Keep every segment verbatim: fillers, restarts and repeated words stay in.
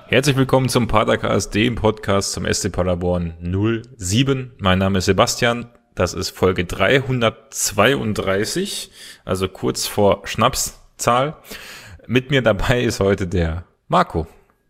Herzlich willkommen zum Padercast, dem Podcast zum S C Paderborn null sieben. Mein Name ist Sebastian, das ist Folge dreihundertzweiunddreißig, also kurz vor Schnapszahl. Mit mir dabei ist heute der Marco.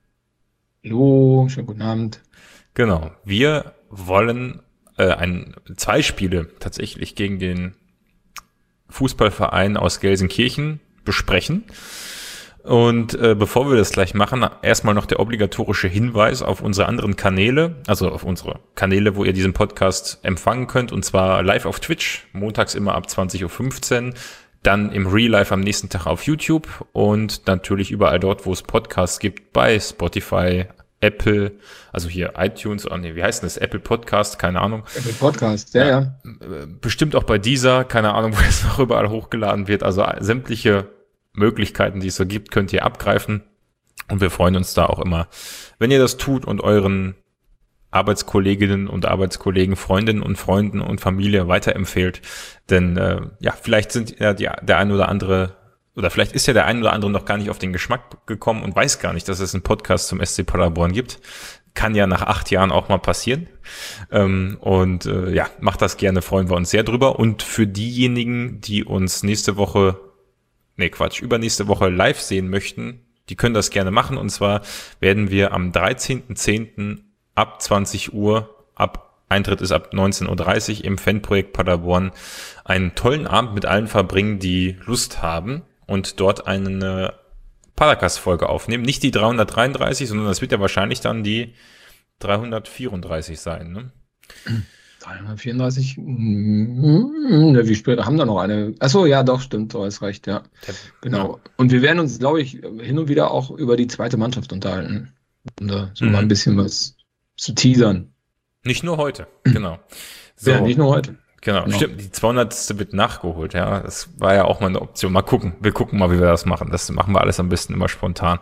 Hallo, schönen guten Abend. Genau, wir wollen äh, ein, zwei Spiele tatsächlich gegen den Fußballverein aus Gelsenkirchen besprechen. Und äh, bevor wir das gleich machen, erstmal noch der obligatorische Hinweis auf unsere anderen Kanäle, also auf unsere Kanäle, wo ihr diesen Podcast empfangen könnt, und zwar live auf Twitch, montags immer ab zwanzig Uhr fünfzehn, dann im Real Life am nächsten Tag auf YouTube und natürlich überall dort, wo es Podcasts gibt, bei Spotify, Apple, also hier iTunes, oh nee, wie heißt denn das? Apple Podcast, keine Ahnung. Apple Podcast, ja, ja. ja. Bestimmt auch bei dieser, keine Ahnung, wo es noch überall hochgeladen wird, also sämtliche Möglichkeiten, die es so gibt, könnt ihr abgreifen. Und wir freuen uns da auch immer, wenn ihr das tut und euren Arbeitskolleginnen und Arbeitskollegen, Freundinnen und Freunden und Familie weiterempfehlt. Denn äh, ja, vielleicht sind ja die, der ein oder andere, oder vielleicht ist ja der ein oder andere noch gar nicht auf den Geschmack gekommen und weiß gar nicht, dass es einen Podcast zum S C Paderborn gibt. Kann ja nach acht Jahren auch mal passieren. Ähm, und äh, ja, macht das gerne, freuen wir uns sehr drüber. Und für diejenigen, die uns nächste Woche Nee, Quatsch, übernächste Woche live sehen möchten, die können das gerne machen. Und zwar werden wir am dreizehnten zehnten ab zwanzig Uhr, ab Eintritt ist ab neunzehn Uhr dreißig im Fanprojekt Paderborn einen tollen Abend mit allen verbringen, die Lust haben und dort eine Padercast-Folge aufnehmen. Nicht die dreihundertdreiunddreißig, sondern das wird ja wahrscheinlich dann die dreihundertvierunddreißig sein, ne? dreihundertvierunddreißig, ne, wie spät, haben da noch eine, achso, ja, doch, stimmt, du hast recht, ja, genau. Und wir werden uns, glaube ich, hin und wieder auch über die zweite Mannschaft unterhalten, um da so mhm. mal ein bisschen was zu teasern. Nicht nur heute, genau. So. Ja, nicht nur heute. Genau, genau, stimmt, die zweihundertste wird nachgeholt, ja, das war ja auch mal eine Option. Mal gucken, wir gucken mal, wie wir das machen, das machen wir alles am besten immer spontan.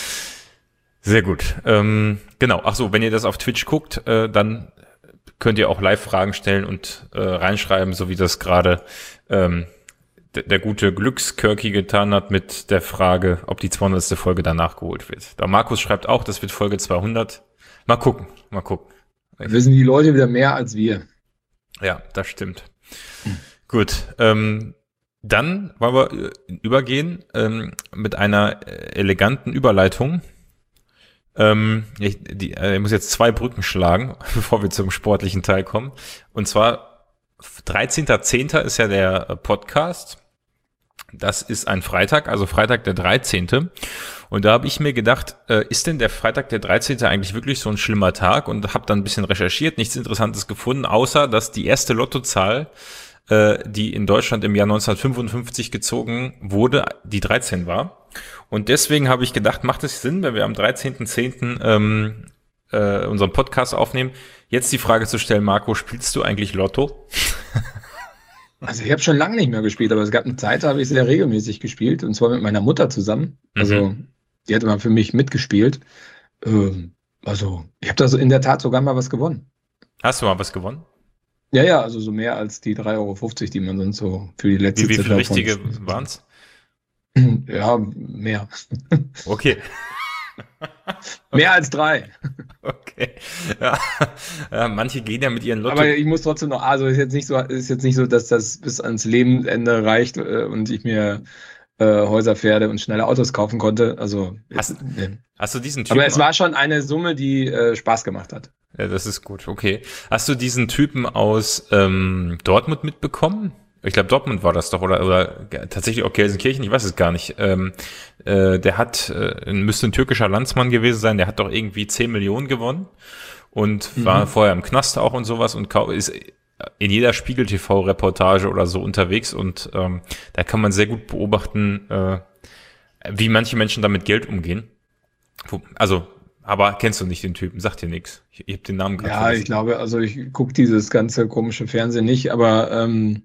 Sehr gut, ähm, genau, ach so, wenn ihr das auf Twitch guckt, äh, dann könnt ihr auch Live-Fragen stellen und äh, reinschreiben, so wie das gerade ähm, d- der gute Glückskirky getan hat mit der Frage, ob die zweihundertste Folge danach geholt wird. Da Markus schreibt auch, das wird Folge zweihundert. Mal gucken, mal gucken. Wissen die Leute wieder mehr als wir. Ja, das stimmt. Hm. Gut, ähm, dann wollen wir übergehen ähm, mit einer eleganten Überleitung. Ähm, ich, die, äh, ich muss jetzt zwei Brücken schlagen, bevor wir zum sportlichen Teil kommen. Und zwar dreizehnter zehnter ist ja der Podcast. Das ist ein Freitag, also Freitag der dreizehnte. Und da habe ich mir gedacht, äh, ist denn der Freitag der dreizehnte eigentlich wirklich so ein schlimmer Tag? Und habe dann ein bisschen recherchiert, nichts Interessantes gefunden, außer dass die erste Lottozahl, äh, die in Deutschland im Jahr neunzehnhundertfünfundfünfzig gezogen wurde, die dreizehn war. Und deswegen habe ich gedacht, macht es Sinn, wenn wir am dreizehnten zehnten Ähm, äh, unseren Podcast aufnehmen, jetzt die Frage zu stellen, Marco, spielst du eigentlich Lotto? Also ich habe schon lange nicht mehr gespielt, aber es gab eine Zeit, da habe ich sehr regelmäßig gespielt, und zwar mit meiner Mutter zusammen. Also mhm. die hat immer für mich mitgespielt. Ähm, also ich habe da so in der Tat sogar mal was gewonnen. Hast du mal was gewonnen? Ja, ja, also so mehr als die drei Euro fünfzig, die man sonst so für die letzte Wie, wie viele richtige waren es? Ja, mehr. Okay. Mehr als drei. Okay. Ja. Ja, manche gehen ja mit ihren Lotto. Aber ich muss trotzdem noch, also ist jetzt nicht so, ist jetzt nicht so, dass das bis ans Lebensende reicht äh, und ich mir äh, Häuser, Pferde und schnelle Autos kaufen konnte. Also hast, jetzt, äh. hast du diesen Typen? Aber es war schon eine Summe, die äh, Spaß gemacht hat. Ja, das ist gut. Okay. Hast du diesen Typen aus ähm, Dortmund mitbekommen? Ich glaube, Dortmund war das doch, oder, oder tatsächlich auch Gelsenkirchen, ich weiß es gar nicht. Ähm, äh, der hat, äh, müsste ein türkischer Landsmann gewesen sein, der hat doch irgendwie zehn Millionen gewonnen und mhm. war vorher im Knast auch und sowas und ist in jeder Spiegel-T V-Reportage oder so unterwegs und ähm, da kann man sehr gut beobachten, äh, wie manche Menschen damit Geld umgehen. Also, aber kennst du nicht den Typen, sagt dir nichts. Ich, ich habe den Namen gerade Ja, vergessen. Ich glaube, also ich gucke dieses ganze komische Fernsehen nicht, aber ähm,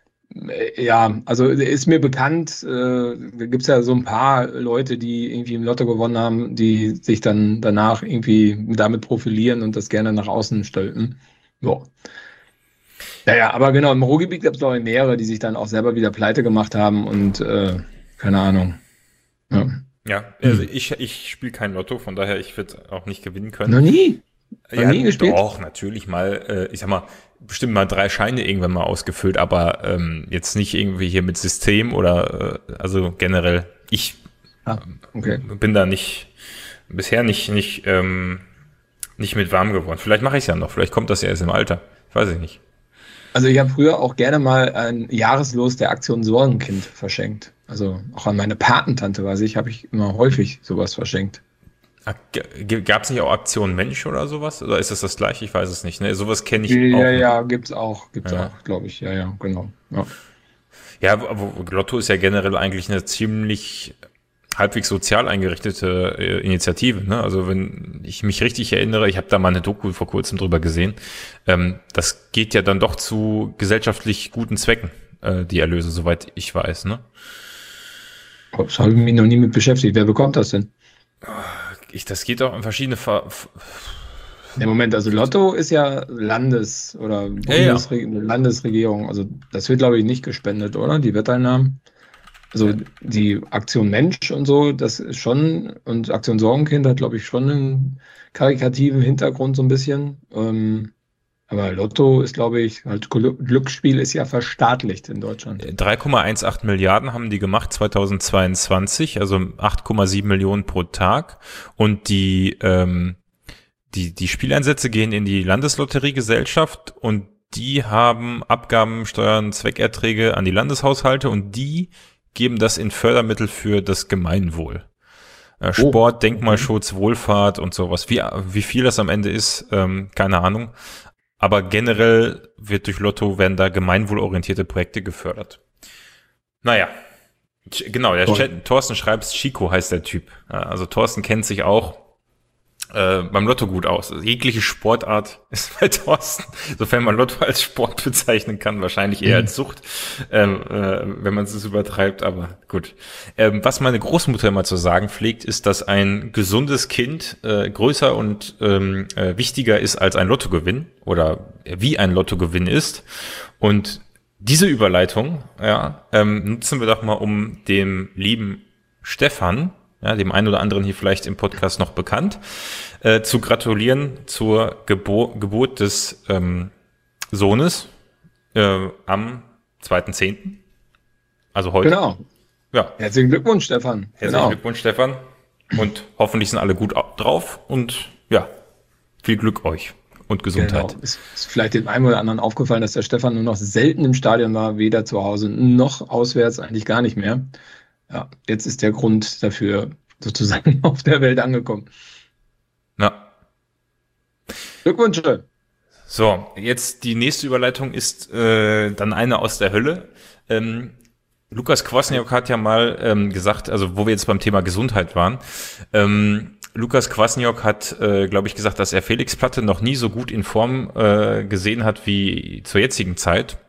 ja, also ist mir bekannt, äh, da gibt's ja so ein paar Leute, die irgendwie im Lotto gewonnen haben, die sich dann danach irgendwie damit profilieren und das gerne nach außen stülpen. Ja. Naja, aber genau, im Ruhrgebiet gab es glaube ich mehrere, die sich dann auch selber wieder pleite gemacht haben und äh, keine Ahnung. Ja. Ja, also hm. ich, ich spiele kein Lotto, von daher, ich würde auch nicht gewinnen können. Noch nie? Noch ja, nie gespielt? Doch, natürlich mal, äh, ich sag mal, bestimmt mal drei Scheine irgendwann mal ausgefüllt, aber ähm, jetzt nicht irgendwie hier mit System oder, äh, also generell, ich ah, okay. bin da nicht, bisher nicht, nicht, ähm, nicht mit warm geworden. Vielleicht mache ich es ja noch, vielleicht kommt das ja erst im Alter, weiß ich nicht. Also ich habe früher auch gerne mal ein Jahreslos der Aktion Sorgenkind verschenkt. Also auch an meine Patentante, weiß ich, habe ich immer häufig sowas verschenkt. Gab es nicht auch Aktion Mensch oder sowas? Oder ist das das gleiche? Ich weiß es nicht. Ne? Sowas kenne ich ja, auch. Ja, ja, gibt's auch. Gibt's ja. auch, glaube ich. Ja, ja, genau. Ja. ja, aber Lotto ist ja generell eigentlich eine ziemlich halbwegs sozial eingerichtete äh, Initiative. Ne? Also wenn ich mich richtig erinnere, ich habe da mal eine Doku vor kurzem drüber gesehen, ähm, das geht ja dann doch zu gesellschaftlich guten Zwecken, äh, die Erlöse, soweit ich weiß. Ne? Das habe ich mich noch nie mit beschäftigt. Wer bekommt das denn? Ich, das geht auch in verschiedene Ver Im Moment, also Lotto ist ja Landes- oder Bundesre- ja, ja. Landesregierung. Also das wird, glaube ich, nicht gespendet, oder? Die Wetteinnahmen. Also die Aktion Mensch und so, das ist schon, und Aktion Sorgenkind hat, glaube ich, schon einen karikativen Hintergrund so ein bisschen. Ähm, aber Lotto ist, glaube ich, halt Glücksspiel ist ja verstaatlicht in Deutschland. drei Komma achtzehn Milliarden haben die gemacht zweitausendzweiundzwanzig, also acht Komma sieben Millionen pro Tag. Und die, ähm, die, die Spieleinsätze gehen in die Landeslotteriegesellschaft und die haben Abgaben, Steuern, Zweckerträge an die Landeshaushalte und die geben das in Fördermittel für das Gemeinwohl. Äh, Sport, oh. Denkmalschutz, Wohlfahrt und sowas. Wie, wie viel das am Ende ist, ähm, keine Ahnung. Aber generell wird durch Lotto, werden da gemeinwohlorientierte Projekte gefördert. Naja, genau, der Chat, Thorsten schreibt, Chico heißt der Typ. Also Thorsten kennt sich auch äh, beim Lotto gut aus. Also jegliche Sportart ist bei Thorsten, sofern man Lotto als Sport bezeichnen kann, wahrscheinlich eher als Sucht, ähm, äh, wenn man es übertreibt, aber gut. Ähm, was meine Großmutter immer zu sagen pflegt, ist, dass ein gesundes Kind äh, größer und ähm, äh, wichtiger ist als ein Lottogewinn oder wie ein Lottogewinn ist. Und diese Überleitung, ja, ähm, nutzen wir doch mal, um dem lieben Stefan, ja, dem einen oder anderen hier vielleicht im Podcast noch bekannt, äh, zu gratulieren zur Gebo- Geburt des ähm, Sohnes äh, am zweiten zehnten Also heute. Genau. Ja. Herzlichen Glückwunsch, Stefan. Herzlichen genau. Glückwunsch, Stefan. Und hoffentlich sind alle gut drauf und ja, viel Glück euch und Gesundheit. Genau. Ist, ist vielleicht dem einen oder anderen aufgefallen, dass der Stefan nur noch selten im Stadion war, weder zu Hause noch auswärts, eigentlich gar nicht mehr. Ja, jetzt ist der Grund dafür sozusagen auf der Welt angekommen. Ja. Glückwünsche. So, jetzt die nächste Überleitung ist äh, dann eine aus der Hölle. Ähm, Lukas Kwasniok hat ja mal ähm, gesagt, also wo wir jetzt beim Thema Gesundheit waren, ähm, Lukas Kwasniok hat, äh, glaube ich, gesagt, dass er Felix Platte noch nie so gut in Form äh, gesehen hat wie zur jetzigen Zeit.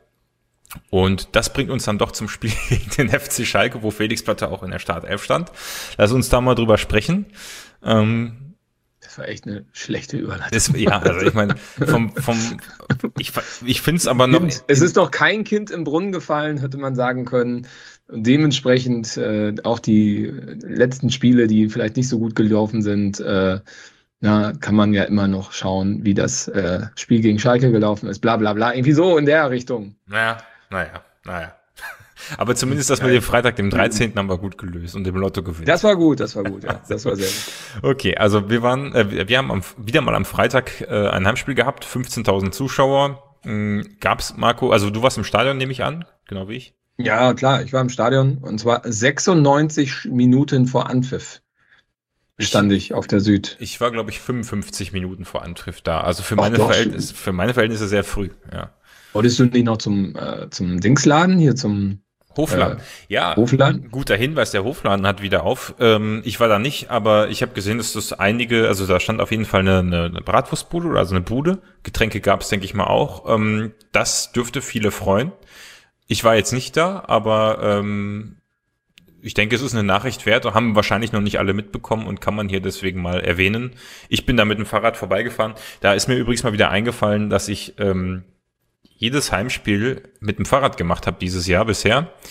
Und das bringt uns dann doch zum Spiel gegen den F C Schalke, wo Felix Platte auch in der Startelf stand. Lass uns da mal drüber sprechen. Ähm, das war echt eine schlechte Überleitung. Das, ja, also ich meine, vom, vom, ich, ich finde es aber noch... Es ist doch kein Kind im Brunnen gefallen, hätte man sagen können. Und dementsprechend äh, auch die letzten Spiele, die vielleicht nicht so gut gelaufen sind, äh, na, kann man ja immer noch schauen, wie das äh, Spiel gegen Schalke gelaufen ist, bla bla bla. Irgendwie so in der Richtung. Naja, naja, naja. Aber zumindest das mit dem Freitag, dem dreizehnten haben wir gut gelöst und dem Lotto gewinnt. Das war gut, das war gut, ja. Das war sehr gut. Okay, also wir waren, äh, wir haben am, wieder mal am Freitag äh, ein Heimspiel gehabt, fünfzehntausend Zuschauer. Mhm, gab's, Marco, also du warst im Stadion, nehme ich an, genau wie ich? Ja, klar, ich war im Stadion und zwar sechsundneunzig Minuten vor Anpfiff stand ich, ich auf der Süd. Ich war, glaube ich, fünfundfünfzig Minuten vor Anpfiff da. Also für meine Verhältnisse, für meine Verhältnisse sehr früh, ja. Wolltest du nicht noch zum, äh, zum Dingsladen hier zum Hofladen? Äh, ja, Hofladen? Guter Hinweis, der Hofladen hat wieder auf. Ähm, ich war da nicht, aber ich habe gesehen, dass das einige, also da stand auf jeden Fall eine, eine Bratwurstbude, also eine Bude. Getränke gab es, denke ich mal, auch. Ähm, das dürfte viele freuen. Ich war jetzt nicht da, aber ähm, ich denke, es ist eine Nachricht wert, haben wahrscheinlich noch nicht alle mitbekommen und kann man hier deswegen mal erwähnen. Ich bin da mit dem Fahrrad vorbeigefahren. Da ist mir übrigens mal wieder eingefallen, dass ich ähm, jedes Heimspiel mit dem Fahrrad gemacht habe dieses Jahr bisher.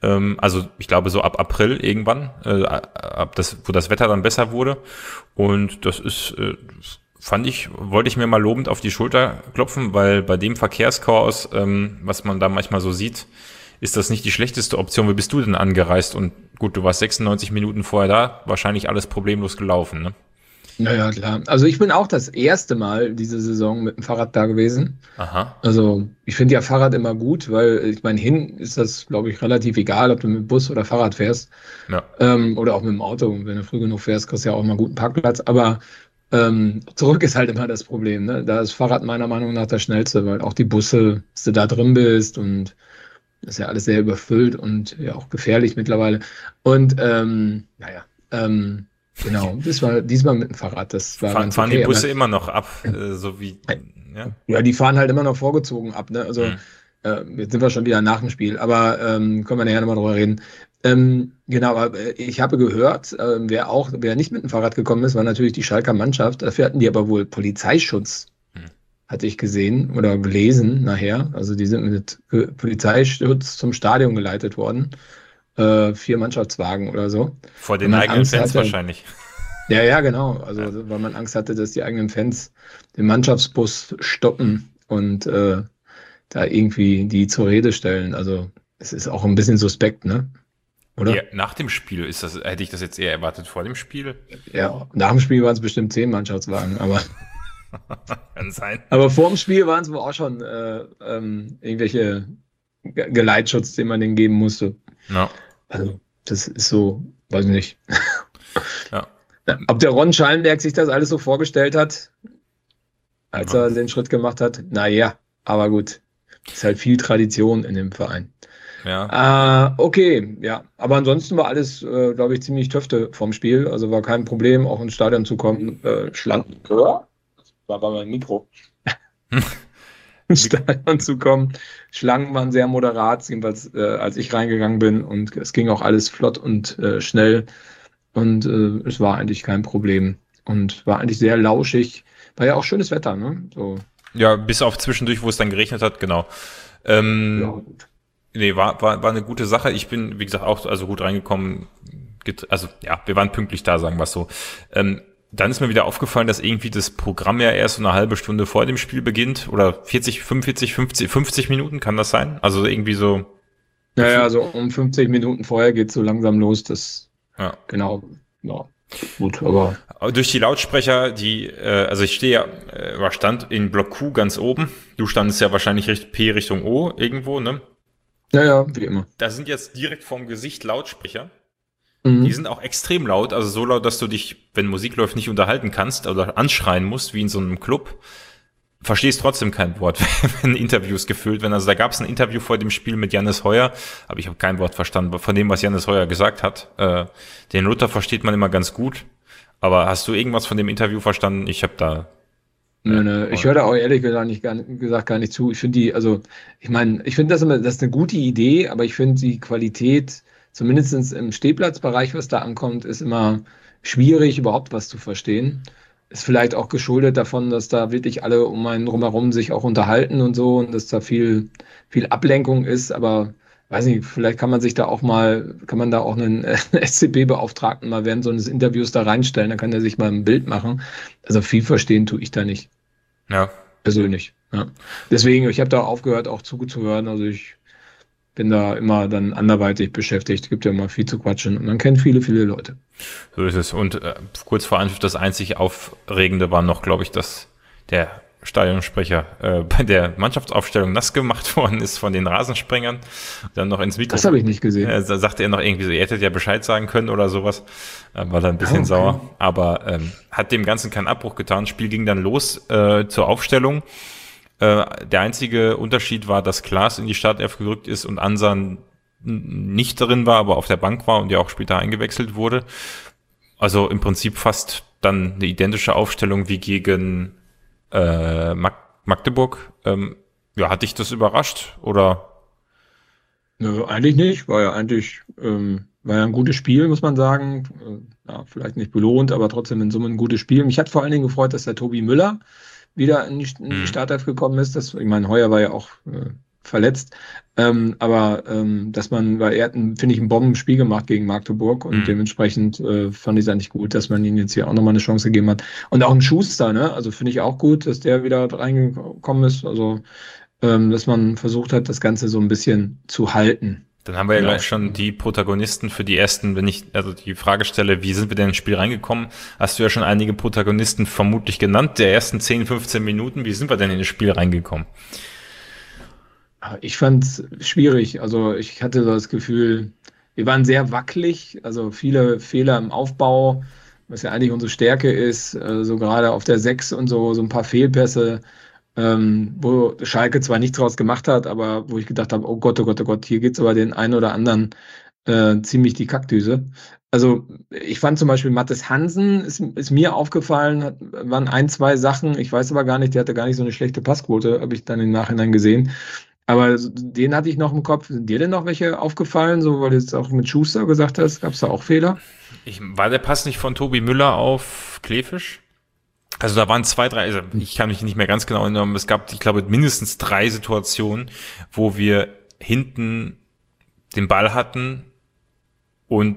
Ähm, also ich glaube so ab April irgendwann, äh, ab das, wo das Wetter dann besser wurde. Und das ist, äh, fand ich, wollte ich mir mal lobend auf die Schulter klopfen, weil bei dem Verkehrschaos, ähm, was man da manchmal so sieht, ist das nicht die schlechteste Option. Wie bist du denn angereist? Und gut, du warst sechsundneunzig Minuten vorher da, wahrscheinlich alles problemlos gelaufen, ne? Naja, klar. Also ich bin auch das erste Mal diese Saison mit dem Fahrrad da gewesen. Aha. Also ich finde ja Fahrrad immer gut, weil ich meine, hin ist das, glaube ich, relativ egal, ob du mit Bus oder Fahrrad fährst. Ja. Ähm, oder auch mit dem Auto. Wenn du früh genug fährst, kriegst du ja auch mal einen guten Parkplatz. Aber ähm, zurück ist halt immer das Problem. Ne? Da ist Fahrrad meiner Meinung nach das Schnellste, weil auch die Busse, dass du da drin bist und das ist ja alles sehr überfüllt und ja auch gefährlich mittlerweile. Und ähm, naja, ähm, genau, das war diesmal mit dem Fahrrad. Das war Fahren, ganz fahren okay. die Busse Aber, immer noch ab, äh, so wie, ja. ja, die fahren halt immer noch vorgezogen ab. Ne? Also Hm. äh, jetzt sind wir schon wieder nach dem Spiel, aber ähm, können wir nachher nochmal drüber reden. Ähm, genau, aber äh, ich habe gehört, äh, wer auch, wer nicht mit dem Fahrrad gekommen ist, war natürlich die Schalker Mannschaft. Dafür hatten die aber wohl Polizeischutz, Hm. hatte ich gesehen oder gelesen nachher. Also die sind mit äh, Polizeischutz zum Stadion geleitet worden. Äh, vier Mannschaftswagen oder so. Vor Weil den man eigenen Angst Fans hatte, wahrscheinlich. ja, ja, genau. Also, Ja. weil man Angst hatte, dass die eigenen Fans den Mannschaftsbus stoppen und äh, da irgendwie die zur Rede stellen. Also, es ist auch ein bisschen suspekt, ne? Oder? Ja, nach dem Spiel ist das, hätte ich das jetzt eher erwartet vor dem Spiel. Ja, nach dem Spiel waren es bestimmt zehn Mannschaftswagen, aber, Kann sein. aber vor dem Spiel waren es wohl auch schon äh, ähm, irgendwelche Ge- Geleitschutz, den man denen geben musste. Ja, Also, das ist so, weiß ich nicht. ja. Ja, ob der Ron Schallenberg sich das alles so vorgestellt hat, als Ja. er den Schritt gemacht hat? Naja, aber gut. Ist halt viel Tradition in dem Verein. Ja. Äh, okay, ja. Aber ansonsten war alles, äh, glaube ich, ziemlich Töfte vom Spiel. Also war kein Problem, auch ins Stadion zu kommen. Äh, schlank. Ja, das war bei meinem Mikro. Ins Stadion zu kommen. Schlangen waren sehr moderat, jedenfalls äh, als ich reingegangen bin. Und es ging auch alles flott und äh, schnell. Und äh, es war eigentlich kein Problem. Und war eigentlich sehr lauschig. War ja auch schönes Wetter, ne? So, Ja, bis auf zwischendurch, wo es dann geregnet hat, genau. ja, Ähm, gut. nee, war, war, war eine gute Sache. Ich bin, wie gesagt, auch also gut reingekommen. Get- Also ja, wir waren pünktlich da, sagen wir es so. Ähm, dann ist mir wieder aufgefallen, dass irgendwie das Programm ja erst so eine halbe Stunde vor dem Spiel beginnt. Oder vierzig, fünfundvierzig, fünfzig, fünfzig Minuten, kann das sein? Also irgendwie so, Naja, so um fünfzig Minuten vorher geht es so langsam los. Das, ja. genau, ja, gut, aber Aber durch die Lautsprecher, die, äh, also ich stehe ja, äh, war stand in Block Q ganz oben. Du standest ja wahrscheinlich Richt- P Richtung O irgendwo, ne? naja, wie immer. Da sind jetzt direkt vorm Gesicht Lautsprecher. Mhm. Die sind auch extrem laut, also so laut, dass du dich, wenn Musik läuft, nicht unterhalten kannst oder anschreien musst, wie in so einem Club. Verstehst trotzdem kein Wort, wenn Interviews gefüllt werden. Also da gab es ein Interview vor dem Spiel mit Jannis Heuer, aber ich habe kein Wort verstanden von dem, was Jannis Heuer gesagt hat. Äh, den Luther versteht man immer ganz gut, aber hast du irgendwas von dem Interview verstanden? Ich habe da... Nö, Ja, nö. Ich höre da auch ehrlich gesagt, nicht, gar, gesagt gar nicht zu. Ich finde die, also ich meine, ich finde das immer, das ist eine gute Idee, aber ich finde die Qualität, zumindest im Stehplatzbereich, was da ankommt, ist immer schwierig, überhaupt was zu verstehen. Ist vielleicht auch geschuldet davon, dass da wirklich alle um einen drumherum sich auch unterhalten und so und dass da viel, viel Ablenkung ist, aber weiß nicht, vielleicht kann man sich da auch mal, kann man da auch einen äh, S C B-Beauftragten mal während so eines Interviews da reinstellen, dann kann der sich mal ein Bild machen. Also viel verstehen tue ich da nicht, ja. persönlich. Ja. Deswegen, ich habe da aufgehört, auch zuzuhören. Also ich bin da immer dann anderweitig beschäftigt. Gibt ja immer viel zu quatschen und man kennt viele, viele Leute. So ist es. Und äh, kurz vor Anpfiff das einzig Aufregende war noch, glaube ich, dass der Stadionsprecher äh, bei der Mannschaftsaufstellung nass gemacht worden ist von den Rasensprengern. Dann noch ins Mikro. Das habe ich nicht gesehen. Äh, da sagte er noch irgendwie so, ihr hättet ja Bescheid sagen können oder sowas. Äh, war dann ein bisschen Ah, okay. sauer. Aber ähm, hat dem Ganzen keinen Abbruch getan. Das Spiel ging dann los äh, zur Aufstellung. Äh, der einzige Unterschied war, dass Klaas in die Startelf gerückt ist und Ansan nicht drin war, aber auf der Bank war und ja auch später eingewechselt wurde. Also im Prinzip fast dann eine identische Aufstellung wie gegen äh, Mag Magdeburg. Ähm, ja, hat dich das überrascht oder? Nö, eigentlich nicht. War ja eigentlich, ähm, war ja ein gutes Spiel, muss man sagen. Äh, ja, vielleicht nicht belohnt, aber trotzdem in Summe ein gutes Spiel. Mich hat vor allen Dingen gefreut, dass der Tobi Müller wieder in die, in die Hm. Startelf gekommen ist. Das, ich meine, Heuer war ja auch äh, verletzt. Ähm, aber ähm, dass man, weil er hat, ein, finde ich, ein Bombenspiel gemacht gegen Magdeburg und Mhm. dementsprechend äh, fand ich es eigentlich gut, dass man ihm jetzt hier auch nochmal eine Chance gegeben hat. Und auch ein Schuster, ne? Also finde ich auch gut, dass der wieder reingekommen ist. Also, ähm, dass man versucht hat, das Ganze so ein bisschen zu halten. Dann haben wir ja Ja. gleich schon die Protagonisten für die ersten, wenn ich also die Frage stelle, wie sind wir denn ins Spiel reingekommen, hast du ja schon einige Protagonisten vermutlich genannt, der ersten zehn, fünfzehn Minuten. Wie sind wir denn in das Spiel reingekommen? Ich fand es schwierig. Also ich hatte das Gefühl, wir waren sehr wackelig, also viele Fehler im Aufbau, was ja eigentlich unsere Stärke ist, äh, so gerade auf der Sechs und so, so ein paar Fehlpässe, ähm, wo Schalke zwar nichts draus gemacht hat, aber wo ich gedacht habe, oh Gott, oh Gott, oh Gott, hier geht's aber den einen oder anderen äh, ziemlich die Kackdüse. Also ich fand zum Beispiel Mathis Hansen, ist, ist mir aufgefallen, hat, waren ein, zwei Sachen, ich weiß aber gar nicht, der hatte gar nicht so eine schlechte Passquote, habe ich dann im Nachhinein gesehen. Aber so- den hatte ich noch im Kopf. Sind dir denn noch welche aufgefallen, so weil du jetzt auch mit Schuster gesagt hast, gab es da auch Fehler? Ich, war der Pass nicht von Tobi Müller auf Klefisch? Also da waren zwei, drei, also ich kann mich nicht mehr ganz genau erinnern, aber es gab, ich glaube, mindestens drei Situationen, wo wir hinten den Ball hatten und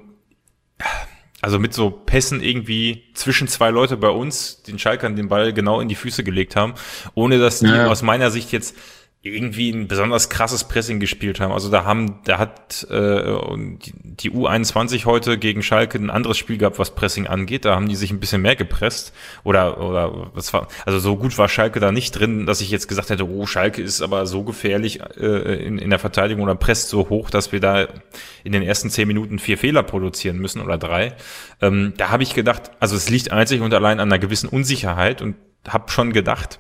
also mit so Pässen irgendwie zwischen zwei Leute bei uns den Schalkern den Ball genau in die Füße gelegt haben, ohne dass die Ja, aus meiner Sicht jetzt irgendwie ein besonders krasses Pressing gespielt haben. Also da haben, da hat äh, die, die U einundzwanzig heute gegen Schalke ein anderes Spiel gehabt, was Pressing angeht. Da haben die sich ein bisschen mehr gepresst. Oder oder was war, also so gut war Schalke da nicht drin, dass ich jetzt gesagt hätte, oh, Schalke ist aber so gefährlich äh, in, in der Verteidigung oder presst so hoch, dass wir da in den ersten zehn Minuten vier Fehler produzieren müssen oder drei. Ähm, da habe ich gedacht, also es liegt einzig und allein an einer gewissen Unsicherheit und habe schon gedacht,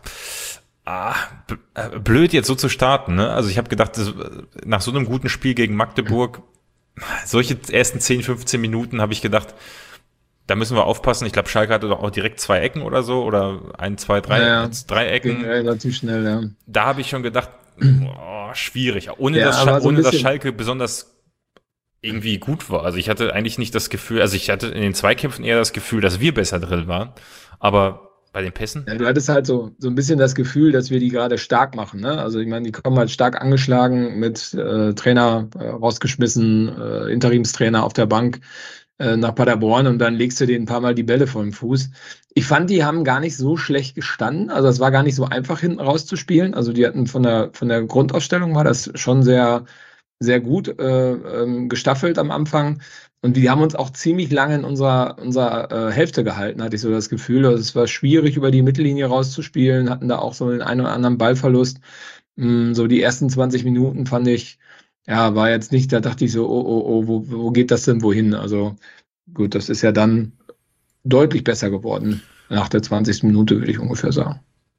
Ah, b- äh, blöd jetzt so zu starten, ne? Also ich habe gedacht, das, nach so einem guten Spiel gegen Magdeburg, solche ersten zehn, fünfzehn Minuten habe ich gedacht, da müssen wir aufpassen. Ich glaube, Schalke hatte doch auch direkt zwei Ecken oder so oder ein, zwei, drei, naja, jetzt drei ging Ecken. relativ schnell, ja. Da habe ich schon gedacht, oh, schwierig. Ohne Ja, dass, Scha- aber so ein ohne dass bisschen, Schalke besonders irgendwie gut war. Also ich hatte eigentlich nicht das Gefühl, also ich hatte in den Zweikämpfen eher das Gefühl, dass wir besser drin waren. Aber bei den Pässen? ja, du hattest halt so, so ein bisschen das Gefühl, dass wir die gerade stark machen, ne? Also ich meine, die kommen halt stark angeschlagen mit äh, Trainer äh, rausgeschmissen, äh, Interimstrainer auf der Bank äh, nach Paderborn und dann legst du denen ein paar Mal die Bälle vor den Fuß. Ich fand, die haben gar nicht so schlecht gestanden. Also es war gar nicht so einfach, hinten rauszuspielen. Also die hatten von der, von der Grundausstellung war das schon sehr, sehr gut äh, ähm, gestaffelt am Anfang. Und die haben uns auch ziemlich lange in unserer, unserer äh, Hälfte gehalten, hatte ich so das Gefühl. Also es war schwierig, über die Mittellinie rauszuspielen, hatten da auch so den einen oder anderen Ballverlust. Mm, so die ersten zwanzig Minuten fand ich, ja, war jetzt nicht, da dachte ich so, oh, oh, oh, wo, wo geht das denn wohin? Also gut, das ist ja dann deutlich besser geworden. Nach der zwanzigsten Minute, würde ich ungefähr sagen.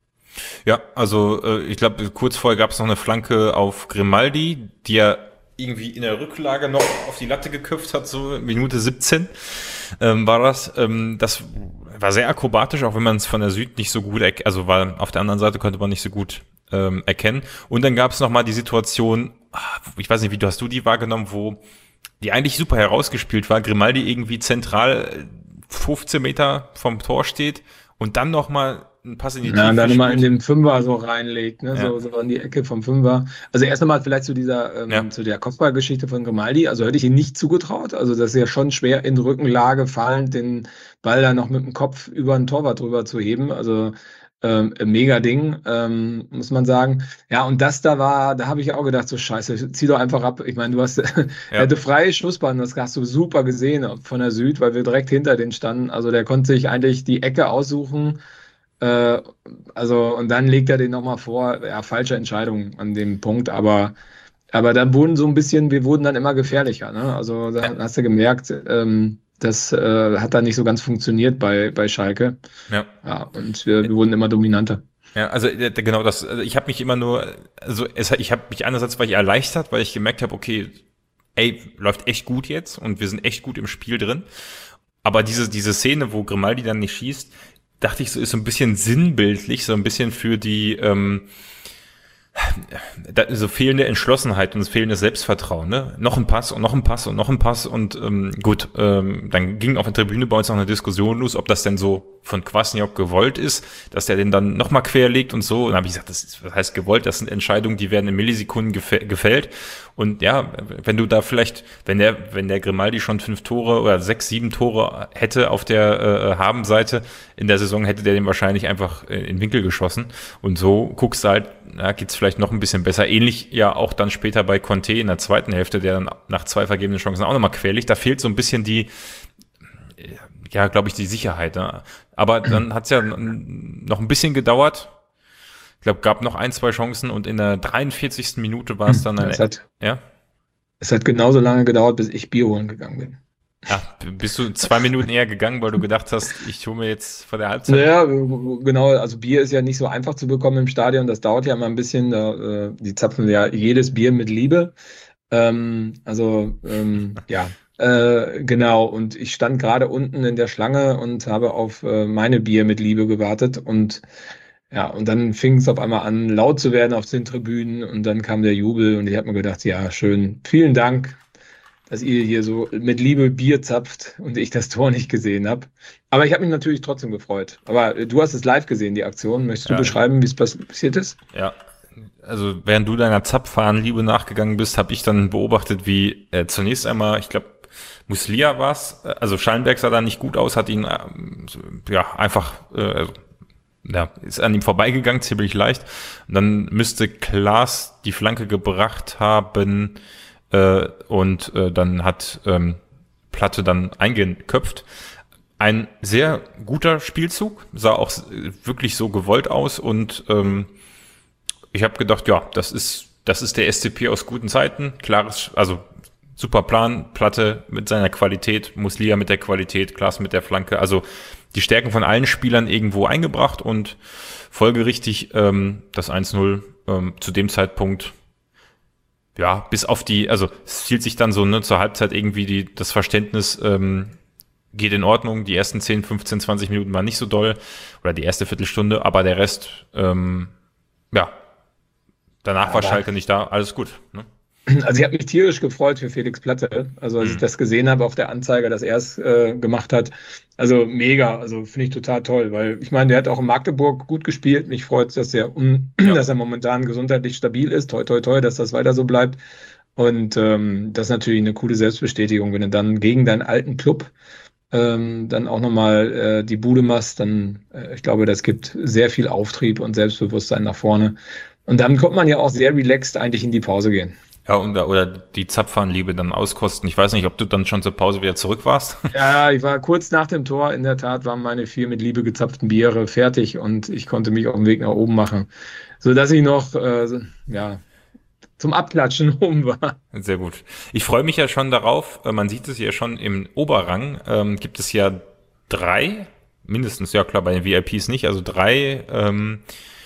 Ja, also äh, ich glaube, kurz vorher gab es noch eine Flanke auf Grimaldi, die er irgendwie in der Rücklage noch auf die Latte geköpft hat, so Minute siebzehn ähm, war das. Ähm, das war sehr akrobatisch, auch wenn man es von der Süd nicht so gut, erk- also weil auf der anderen Seite konnte man nicht so gut ähm, erkennen. Und dann gab es noch mal die Situation, ah, ich weiß nicht, wie du hast du die wahrgenommen, wo die eigentlich super herausgespielt war, Grimaldi irgendwie zentral äh, fünfzehn Meter vom Tor steht und dann noch mal einen Pass in die Ja, und Tiefe dann immer in spielt. den Fünfer so reinlegt, ne? Ja, So, so an die Ecke vom Fünfer. Also erst einmal vielleicht zu dieser, ja. ähm, zu der Kopfballgeschichte von Grimaldi. Also hätte ich ihn nicht zugetraut. Also das ist ja schon schwer in Rückenlage fallend, den Ball da noch mit dem Kopf über den Torwart drüber zu heben. Also ähm, mega Ding, ähm, muss man sagen. Ja, und das da war, da habe ich auch gedacht, so scheiße, zieh doch einfach ab. Ich meine, du hast, er Ja, hatte freie Schussbahn, das hast du super gesehen von der Süd, weil wir direkt hinter den standen. Also der konnte sich eigentlich die Ecke aussuchen. Äh, also, und dann legt er den nochmal vor. Ja, falsche Entscheidung an dem Punkt, aber, aber dann wurden so ein bisschen, wir wurden dann immer gefährlicher, ne? Also, ja, da hast du gemerkt, ähm, das äh, hat dann nicht so ganz funktioniert bei, bei Schalke. ja. Ja, und wir, wir wurden immer dominanter. Ja, also äh, genau das. Also ich habe mich immer nur, also es, ich habe mich einerseits war ich erleichtert, weil ich gemerkt habe, okay, ey, läuft echt gut jetzt und wir sind echt gut im Spiel drin. Aber diese diese Szene, wo Grimaldi dann nicht schießt, dachte ich so, ist so ein bisschen sinnbildlich, so ein bisschen für die ähm, da, so fehlende Entschlossenheit und fehlendes Selbstvertrauen, ne? Noch ein Pass und noch ein Pass und noch ein Pass und ähm, gut, ähm, dann ging auf der Tribüne bei uns noch eine Diskussion los, ob das denn so von Kwasniok gewollt ist, dass der den dann nochmal querlegt und so. Und dann habe ich gesagt, das ist, was heißt gewollt? Das sind Entscheidungen, die werden in Millisekunden gefä- gefällt. Und ja, wenn du da vielleicht, wenn der, wenn der Grimaldi schon fünf Tore oder sechs, sieben Tore hätte auf der äh, Habenseite in der Saison, hätte der den wahrscheinlich einfach in den Winkel geschossen. Und so guckst du halt, na, geht's vielleicht noch ein bisschen besser. Ähnlich ja auch dann später bei Conte in der zweiten Hälfte, der dann nach zwei vergebenen Chancen auch nochmal querlegt. Da fehlt so ein bisschen die, ja, glaube ich, die Sicherheit. Ne? Aber dann hat's ja noch ein bisschen gedauert. Ich glaube, gab noch ein, zwei Chancen und in der dreiundvierzigsten Minute war es dann eine, Es hat, ja? es hat genauso lange gedauert, bis ich Bier holen gegangen bin. Ja, bist du zwei Minuten eher gegangen, weil du gedacht hast, ich hole mir jetzt vor der Halbzeit? Naja, genau, also Bier ist ja nicht so einfach zu bekommen im Stadion, das dauert ja immer ein bisschen, da, äh, die zapfen ja jedes Bier mit Liebe. Ähm, also, ähm, ja, äh, genau, und ich stand gerade unten in der Schlange und habe auf äh, meine Bier mit Liebe gewartet und ja, und dann fing es auf einmal an, laut zu werden auf den Tribünen und dann kam der Jubel und ich habe mir gedacht, ja, schön, vielen Dank, dass ihr hier so mit Liebe Bier zapft und ich das Tor nicht gesehen habe. Aber ich habe mich natürlich trotzdem gefreut. Aber äh, du hast es live gesehen, die Aktion. Möchtest du Ja. beschreiben, wie es pass- passiert ist? Ja, also während du deiner Zapfhahnliebe nachgegangen bist, habe ich dann beobachtet, wie äh, zunächst einmal, ich glaube, Muslia war es, also Schallenberg sah da nicht gut aus, hat ihn äh, ja einfach, äh, also, ja, ist an ihm vorbeigegangen, ziemlich leicht. Und dann müsste Klaas die Flanke gebracht haben äh, und äh, dann hat ähm, Platte dann eingeköpft. Ein sehr guter Spielzug, sah auch wirklich so gewollt aus und ähm, ich habe gedacht, ja, das ist das ist der S C P aus guten Zeiten, klares, also super Plan, Platte mit seiner Qualität, Muslia mit der Qualität, Klaas mit der Flanke, also die Stärken von allen Spielern irgendwo eingebracht und folgerichtig ähm, das eins null ähm, zu dem Zeitpunkt, ja, bis auf die, also es hielt sich dann so ne, zur Halbzeit irgendwie die das Verständnis, ähm, geht in Ordnung, die ersten zehn, fünfzehn, zwanzig Minuten waren nicht so doll oder die erste Viertelstunde, aber der Rest, ähm, ja, danach Ja, war aber- Schalke nicht da, alles gut. Ne? Also ich habe mich tierisch gefreut für Felix Platte. Also als Mhm. ich das gesehen habe auf der Anzeige, dass er es äh, gemacht hat. Also mega, also finde ich total toll, weil ich meine, der hat auch in Magdeburg gut gespielt. Mich freut es, dass er, um, Ja. dass er momentan gesundheitlich stabil ist. Toi, toi, toi, dass das weiter so bleibt. Und ähm, das ist natürlich eine coole Selbstbestätigung, wenn du dann gegen deinen alten Club ähm, dann auch nochmal äh, die Bude machst, dann, äh, ich glaube, das gibt sehr viel Auftrieb und Selbstbewusstsein nach vorne. Und dann kommt man ja auch sehr relaxed eigentlich in die Pause gehen. Ja, und, oder die Zapfhahnliebe dann auskosten. Ich weiß nicht, ob du dann schon zur Pause wieder zurück warst. Ja, ich war kurz nach dem Tor, in der Tat waren meine vier mit Liebe gezapften Biere fertig und ich konnte mich auf den Weg nach oben machen, sodass ich noch äh, ja, zum Abklatschen oben war. Sehr gut. Ich freue mich ja schon darauf, äh, man sieht es ja schon im Oberrang, ähm, gibt es ja drei, mindestens, ja klar, bei den V I Ps nicht, also drei ähm,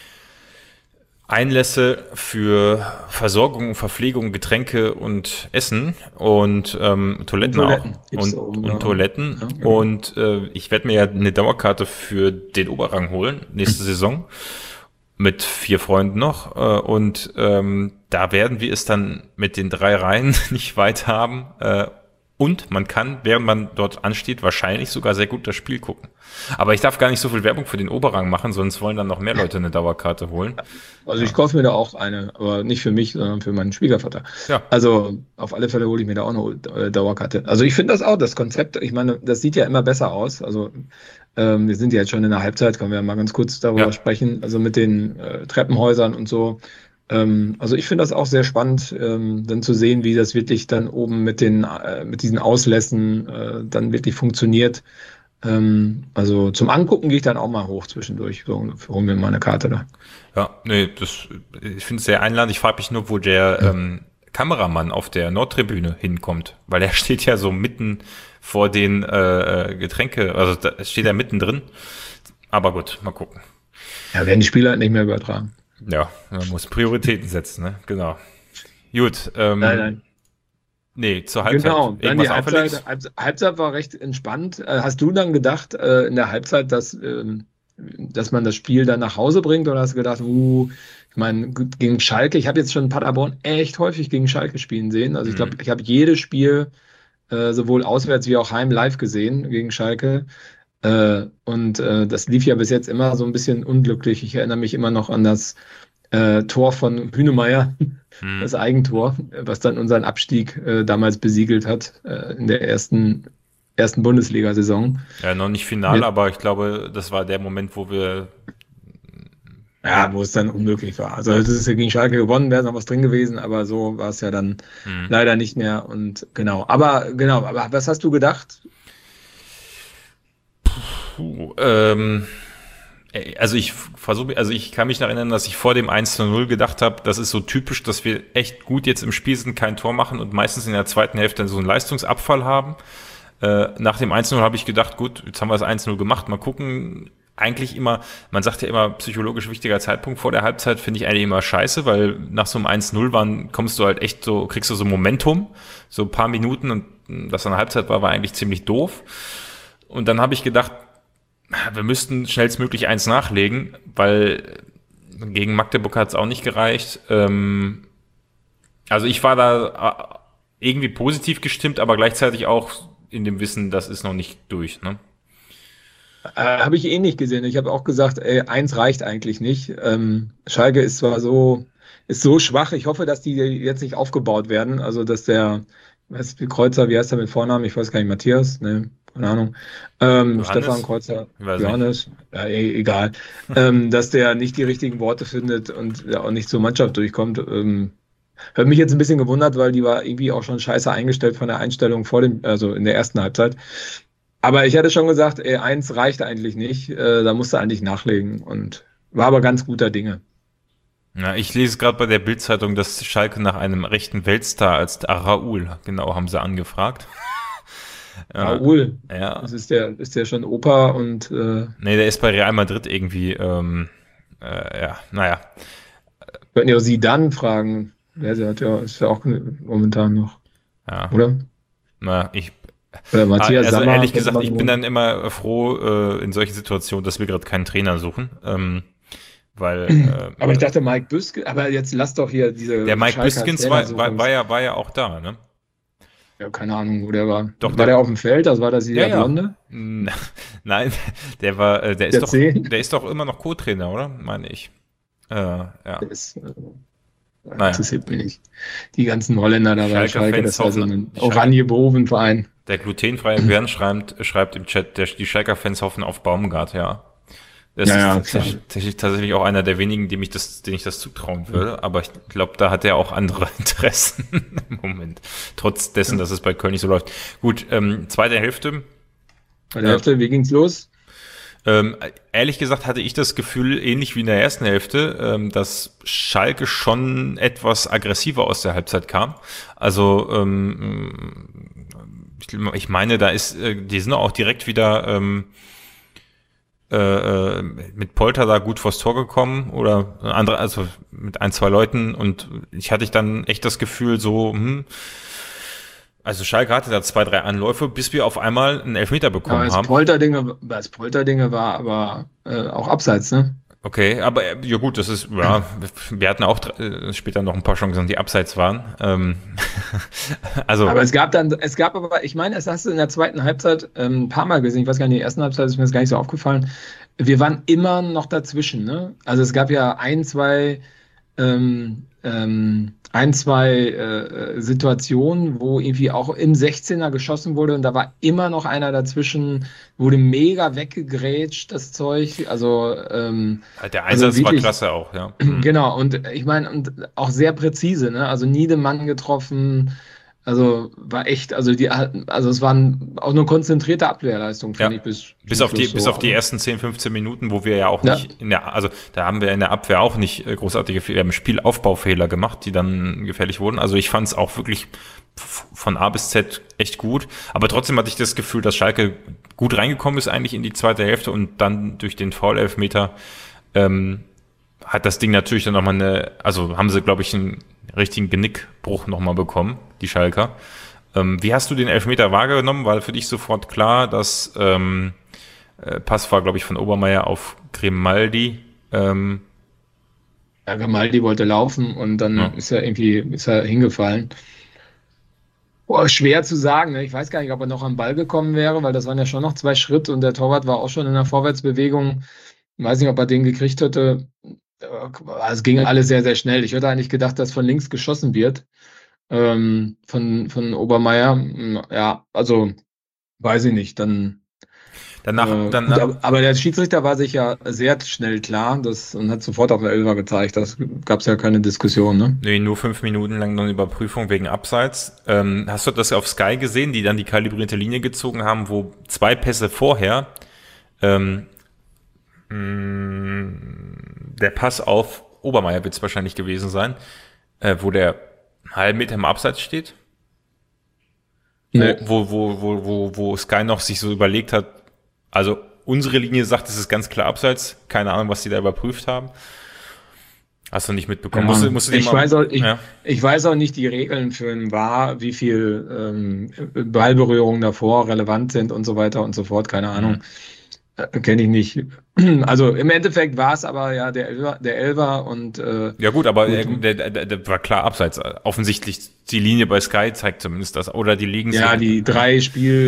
Einlässe für Versorgung, Verpflegung, Getränke und Essen und ähm, Toiletten, Und Toiletten auch. gibt's Und, da oben, und ja. Toiletten. Ja, genau. Und äh, ich werde mir ja eine Dauerkarte für den Oberrang holen, nächste Saison, mit vier Freunden noch. Äh, und ähm, da werden wir es dann mit den drei Reihen nicht weit haben. Äh, Und man kann, während man dort ansteht, wahrscheinlich sogar sehr gut das Spiel gucken. Aber ich darf gar nicht so viel Werbung für den Oberrang machen, sonst wollen dann noch mehr Leute eine Dauerkarte holen. Also ich kaufe mir da auch eine, aber nicht für mich, sondern für meinen Schwiegervater. Ja. Also auf alle Fälle hole ich mir da auch eine äh, Dauerkarte. Also ich finde das auch, das Konzept, ich meine, das sieht ja immer besser aus. Also ähm, wir sind ja jetzt schon in der Halbzeit, können wir ja mal ganz kurz darüber Ja. sprechen. Also mit den äh, Treppenhäusern und so. Ähm, also ich finde das auch sehr spannend, ähm, dann zu sehen, wie das wirklich dann oben mit den äh, mit diesen Auslässen äh, dann wirklich funktioniert. Ähm, also zum Angucken gehe ich dann auch mal hoch zwischendurch. So, holen wir mal eine Karte da. Ja, nee, das, ich finde es sehr einladend. Ich frage mich nur, wo der ähm, Kameramann auf der Nordtribüne hinkommt, weil der steht ja so mitten vor den äh, Getränke, also da steht er mittendrin. Aber gut, mal gucken. Ja, werden die Spieler halt nicht mehr übertragen. Ja, man muss Prioritäten setzen, ne? Genau. Gut. Ähm, Nein, nein. Nee, zur Halbzeit. Genau, dann Irgendwas die Halbzeit, Auffälliges? Halbzeit, Halbzeit war recht entspannt. Äh, Hast du dann gedacht äh, in der Halbzeit, dass, ähm, dass man das Spiel dann nach Hause bringt oder hast du gedacht, uh, Ich meine, gegen Schalke, ich habe jetzt schon Paderborn echt häufig gegen Schalke spielen sehen. Also ich glaube, Mhm. ich habe jedes Spiel äh, sowohl auswärts wie auch heim live gesehen gegen Schalke. Äh, und äh, das lief ja bis jetzt immer so ein bisschen unglücklich. Ich erinnere mich immer noch an das äh, Tor von Hünemeyer, das Mhm. Eigentor, was dann unseren Abstieg äh, damals besiegelt hat äh, in der ersten, ersten Bundesliga-Saison. Ja, noch nicht final, Mit, aber ich glaube, das war der Moment, wo wir, ja, wo es dann unmöglich war. Also ja, es ist ja gegen Schalke gewonnen, wäre noch was drin gewesen, aber so war es ja dann mhm. leider nicht mehr. Und genau, aber genau, aber was hast du gedacht? Puh, ähm, Ey, Also ich versuche, also ich kann mich noch erinnern, dass ich vor dem eins zu null gedacht habe, das ist so typisch, dass wir echt gut jetzt im Spiel sind, kein Tor machen und meistens in der zweiten Hälfte so einen Leistungsabfall haben. Äh, nach dem eins zu null habe ich gedacht, gut, jetzt haben wir das eins zu null gemacht, mal gucken. Eigentlich immer, man sagt ja immer, psychologisch wichtiger Zeitpunkt vor der Halbzeit, finde ich eigentlich immer scheiße, weil nach so einem eins zu null waren, kommst du halt echt so, kriegst du so Momentum, so ein paar Minuten und dass dann Halbzeit war, war eigentlich ziemlich doof. Und dann habe ich gedacht, wir müssten schnellstmöglich eins nachlegen, weil gegen Magdeburg hat es auch nicht gereicht. Ähm, also ich war da äh, irgendwie positiv gestimmt, aber gleichzeitig auch in dem Wissen, das ist noch nicht durch. Ne? Äh, habe ich eh nicht gesehen. Ich habe auch gesagt, ey, eins reicht eigentlich nicht. Ähm, Schalke ist zwar so, ist so schwach. Ich hoffe, dass die jetzt nicht aufgebaut werden. Also, dass der, weiß wie Kreuzer, wie heißt er mit Vornamen? Ich weiß gar nicht, Matthias, ne, keine Ahnung. Ähm, Stefan Johannes? Kreuzer, Ich weiß nicht. Johannes, ja, eh, egal. Ähm, dass der nicht die richtigen Worte findet und ja, auch nicht zur Mannschaft durchkommt. Ähm, hat mich jetzt ein bisschen gewundert, weil die war irgendwie auch schon scheiße eingestellt von der Einstellung vor dem, also in der ersten Halbzeit. Aber ich hatte schon gesagt, ey, eins reicht eigentlich nicht. Äh, da musst du eigentlich nachlegen und war aber ganz guter Dinge. Ja, ich lese gerade bei der Bild-Zeitung, dass Schalke nach einem rechten Weltstar als Raoul, genau, haben sie angefragt. Äh, Raoul, ja, das ist der, ist der schon Opa und äh, nee, der ist bei Real Madrid irgendwie, ähm, äh, ja, naja, könnten ja auch sie dann fragen. Der ist ja, ist ja auch momentan noch, ja, oder? na, ich Oder Ah, Matthias Also Sammer ehrlich könnte gesagt, man ich bin holen. dann immer froh äh, in solchen Situationen, dass wir gerade keinen Trainer suchen, ähm, weil Aber ich äh, dachte, Mike Büsk, aber jetzt lass doch hier der diese Mike Schalker Biskins war, war, war Trainersuchungs. ja war ja auch da, ne? Ja, keine Ahnung, wo der war. Doch War der, der auf dem Feld? Das war das ja der ja, Blonde? N- nein, der war, äh, der ist Der doch, zehn? der ist doch immer noch Co-Trainer, oder? Meine ich. Äh, ja, Der ist, äh, naja, interessiert mich nicht. Die ganzen Holländer die da bei Schalker Schalke, Fans das war so hoffen, ein die Schalker, Oranje-Boven-Verein. der glutenfreie Björn schreibt, schreibt im Chat, der, die Schalker Fans hoffen auf Baumgart, ja. Das Ja, ist ja, klar. tatsächlich, tatsächlich auch einer der wenigen, dem ich das, denen ich das zutrauen würde. Aber ich glaube, da hat er auch andere Interessen im Moment. Trotz dessen, Ja. dass es bei Köln nicht so läuft. Gut, ähm, zweite Hälfte. Bei der Äh, Hälfte, wie ging's los? ähm, ehrlich gesagt hatte ich das Gefühl, ähnlich wie in der ersten Hälfte, ähm, dass Schalke schon etwas aggressiver aus der Halbzeit kam. Also ähm, ich, ich meine, da ist, äh, die sind auch direkt wieder ähm, äh, äh, mit Polter da gut vors Tor gekommen oder andere, also mit ein, zwei Leuten und ich hatte dann echt das Gefühl so, hm, also Schalke hatte da zwei, drei Anläufe, bis wir auf einmal einen Elfmeter Aber bekommen das haben. Polterdinge, das Polterdinge war aber äh, auch abseits, ne? Okay, aber äh, ja gut, das ist, ja, wir hatten auch äh, später noch ein paar Chancen, die abseits waren. Ähm, also, Aber es gab dann, es gab aber, ich meine, es hast du in der zweiten Halbzeit ähm, ein paar Mal gesehen, ich weiß gar nicht, in der ersten Halbzeit ist mir das gar nicht so aufgefallen. Wir waren immer noch dazwischen, ne? Also es gab ja ein, zwei ähm, ähm, ein, zwei äh, äh, Situationen, wo irgendwie auch im sechzehner geschossen wurde und da war immer noch einer dazwischen, wurde mega weggegrätscht, das Zeug. Also, ähm, der also Einsatz war wirklich, klasse auch, ja. Mhm. genau, und ich meine, und auch sehr präzise, ne? Also nie den Mann getroffen. Also war echt, also die, also es war ein, auch eine konzentrierte Abwehrleistung, fand Ja. ich bis Bis zum auf die, Schluss bis so. auf die Also, ersten zehn, fünfzehn Minuten, wo wir ja auch ja, nicht in der, also da haben wir in der Abwehr auch nicht äh, großartige Fehler, wir haben Spielaufbaufehler gemacht, die dann gefährlich wurden. Also ich fand es auch wirklich f- von A bis Z echt gut. Aber trotzdem hatte ich das Gefühl, dass Schalke gut reingekommen ist eigentlich in die zweite Hälfte und dann durch den Foul-Elfmeter ähm, hat das Ding natürlich dann nochmal eine, also haben sie, glaube ich, einen richtigen Genickbruch nochmal bekommen, die Schalker. Ähm, wie hast du den Elfmeter wahrgenommen? War für dich sofort klar, dass ähm, äh, Pass war, glaube ich, von Obermeier auf Grimaldi. Ähm, Ja, Grimaldi wollte laufen und dann Ja. ist er irgendwie ist er hingefallen. Boah, schwer zu sagen. Ne? Ich weiß gar nicht, ob er noch am Ball gekommen wäre, weil das waren ja schon noch zwei Schritte und der Torwart war auch schon in der Vorwärtsbewegung. Ich weiß nicht, ob er den gekriegt hätte. Äh, Es ging alles sehr, sehr schnell. Ich hätte eigentlich gedacht, dass von links geschossen wird. Ähm, von, von Obermeier. Ja, also weiß ich nicht. Dann Danach, äh, gut, dann, aber, aber der Schiedsrichter war sich ja sehr schnell klar das, und hat sofort auf den Elfer gezeigt. Das gab es ja keine Diskussion, ne? nee, nur fünf Minuten lang noch eine Überprüfung wegen Abseits. Ähm, hast du das auf Sky gesehen, die dann die kalibrierte Linie gezogen haben, wo zwei Pässe vorher ähm, mh, der Pass auf Obermeier wird es wahrscheinlich gewesen sein, äh, wo der einen halben Meter im Abseits steht, wo, Nee. wo, wo, wo, wo, wo Sky noch sich so überlegt hat, also unsere Linie sagt, es ist ganz klar Abseits, keine Ahnung, was die da überprüft haben. Hast du nicht mitbekommen? Ja, Musst, du- musst du dir ich mal, weiß auch, ich, ja. ich weiß auch nicht die Regeln für ein V A R, wie viel ähm, Ballberührungen davor relevant sind und so weiter und so fort. Keine Mhm. Ahnung. Äh, Kenne ich nicht. Also im Endeffekt war es aber ja der Elfer, der Elfer und äh, Ja gut, aber gut. äh, der, der, der war klar abseits. Offensichtlich die Linie bei Sky zeigt zumindest das. Oder die legen sie. Ja, die drei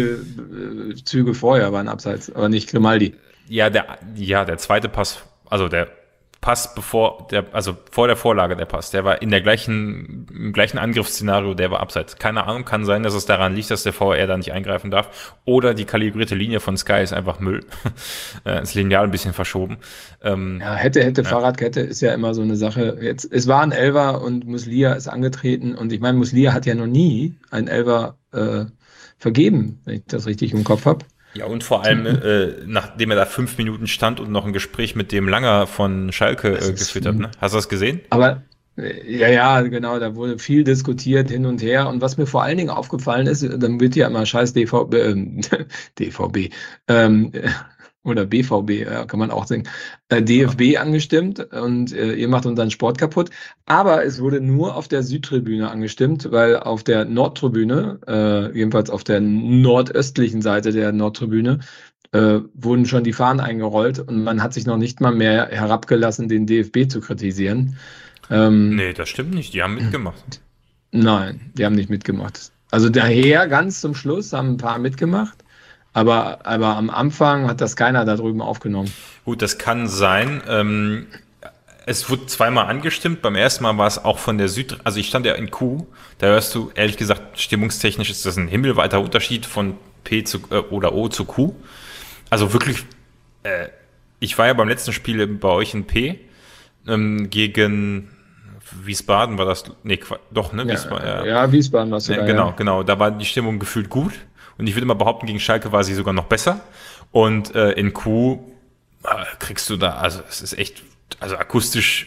Spielzüge vorher waren abseits, aber nicht Grimaldi. Ja, der, ja, der zweite Pass, also der Pass bevor, der, also vor der Vorlage der Pass, der war in der gleichen, im gleichen Angriffsszenario, der war abseits. Keine Ahnung, kann sein, dass es daran liegt, dass der V A R da nicht eingreifen darf. Oder die kalibrierte Linie von Sky ist einfach Müll. Das Lineal ein bisschen verschoben. Ähm, Ja, hätte, hätte, ja. Fahrradkette ist ja immer so eine Sache. Jetzt, es war ein Elfer und Muslia ist angetreten und ich meine, Muslia hat ja noch nie einen Elfer äh, vergeben, wenn ich das richtig im Kopf habe. Ja, und vor allem, äh, nachdem er da fünf Minuten stand und noch ein Gespräch mit dem Langer von Schalke Das äh, ist, geführt hat, ne? Hast du das gesehen? aber äh, ja, ja, genau, da wurde viel diskutiert hin und her. Und was mir vor allen Dingen aufgefallen ist, dann wird ja immer scheiß D V B, ähm, D V B, ähm, oder B V B, ja, kann man auch sagen, äh, D F B angestimmt und äh, ihr macht unseren Sport kaputt. Aber es wurde nur auf der Südtribüne angestimmt, weil auf der Nordtribüne, äh, jedenfalls auf der nordöstlichen Seite der Nordtribüne, äh, wurden schon die Fahnen eingerollt und man hat sich noch nicht mal mehr herabgelassen, den D F B zu kritisieren. Ähm, Nee, das stimmt nicht. Die haben mitgemacht. nein, die haben nicht mitgemacht. Also daher ganz zum Schluss haben ein paar mitgemacht, aber, aber am Anfang hat das keiner da drüben aufgenommen. Gut, das kann sein. Ähm, es wurde zweimal angestimmt. Beim ersten Mal war es auch von der Süd, also ich stand ja in Q, da hörst du, ehrlich gesagt, stimmungstechnisch ist das ein himmelweiter Unterschied von P zu, äh, oder O zu Q. Also wirklich, äh, ich war ja beim letzten Spiel bei euch in P, ähm, gegen Wiesbaden war das, nee, Qua- doch, ne, Wiesbaden, Ja, ja. ja, Wiesbaden warst du Ja, da, genau, ja. genau. Da war die Stimmung gefühlt gut. Und ich würde mal behaupten, gegen Schalke war sie sogar noch besser. Und äh, in Q äh, kriegst du da, also es ist echt, also akustisch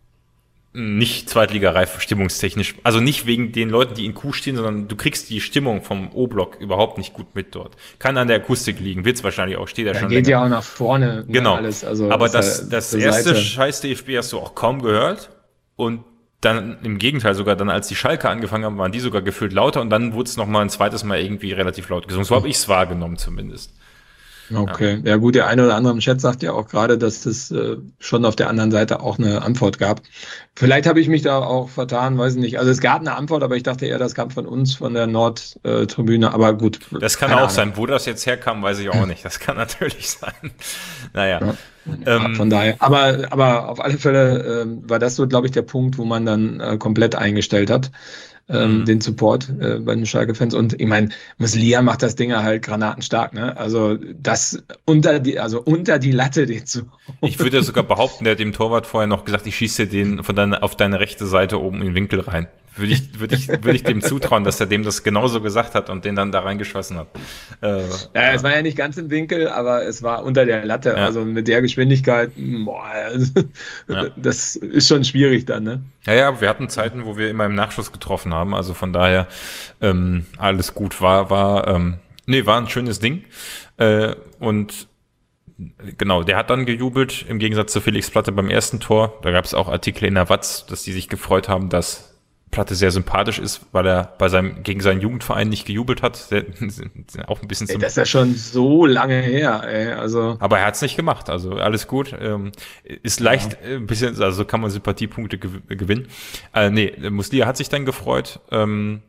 nicht zweitligareif stimmungstechnisch. Also nicht wegen den Leuten, die in Q stehen, sondern du kriegst die Stimmung vom O-Block überhaupt nicht gut mit dort. Kann an der Akustik liegen, wird's wahrscheinlich auch, steht da Da schon geht länger. ja auch nach vorne, ne, Genau. alles. Also Aber ist ja das, das zur erste Seite. scheiß D F B hast du auch kaum gehört. Und dann im Gegenteil sogar, dann als die Schalke angefangen haben, waren die sogar gefühlt lauter und dann wurde es nochmal ein zweites Mal irgendwie relativ laut gesungen. So habe ich es wahrgenommen zumindest. Okay, ja gut, der eine oder andere im Chat sagt ja auch gerade, dass es äh, schon auf der anderen Seite auch eine Antwort gab. Vielleicht habe ich mich da auch vertan, weiß ich nicht. Also es gab eine Antwort, aber ich dachte eher, das kam von uns, von der Nordtribüne. Aber gut, Das kann keine auch Ahnung. sein. Wo das jetzt herkam, weiß ich auch nicht. Das kann natürlich sein. Naja. Ja. Ähm, Von daher, aber, aber auf alle Fälle ähm, war das so, glaube ich, der Punkt, wo man dann äh, komplett eingestellt hat, ähm, Mhm. den Support äh, bei den Schalke-Fans. Und ich meine, Muslia macht das Ding halt granatenstark, ne? Also das unter die, also unter die Latte den zu. Ich würde sogar behaupten, der hat dem Torwart vorher noch gesagt, ich schieße den von deiner, auf deine rechte Seite oben in den Winkel rein. Würde ich, würde ich, würde ich dem zutrauen, dass er dem das genauso gesagt hat und den dann da reingeschossen hat. Äh, Ja, es war ja nicht ganz im Winkel, aber es war unter der Latte. Ja. Also mit der Geschwindigkeit, boah, also, Ja. das ist schon schwierig dann, ne? Ja, ja, wir hatten Zeiten, wo wir immer im Nachschuss getroffen haben, also von daher ähm, alles gut war, war, ähm, nee, war ein schönes Ding. Äh, und genau, der hat dann gejubelt, im Gegensatz zu Felix Platte beim ersten Tor. Da gab es auch Artikel in der Watz, dass die sich gefreut haben, dass Platte sehr sympathisch ist, weil er bei seinem, gegen seinen Jugendverein nicht gejubelt hat. Sehr, auch ein bisschen Ey, zum, das ist ja schon so lange her, ey. Also, aber er hat es nicht gemacht, also alles gut. Ähm, ist leicht, ja. Ein bisschen, also kann man Sympathiepunkte gew- gewinnen. Äh, nee, Muslia hat sich dann gefreut. Ähm,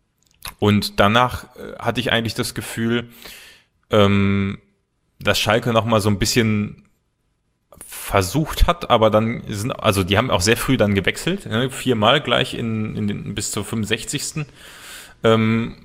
und danach äh, hatte ich eigentlich das Gefühl, ähm, dass Schalke noch mal so ein bisschen versucht hat, aber dann sind, also die haben auch sehr früh dann gewechselt, ne, viermal gleich in, in den, bis zur fünfundsechzigsten. Ähm,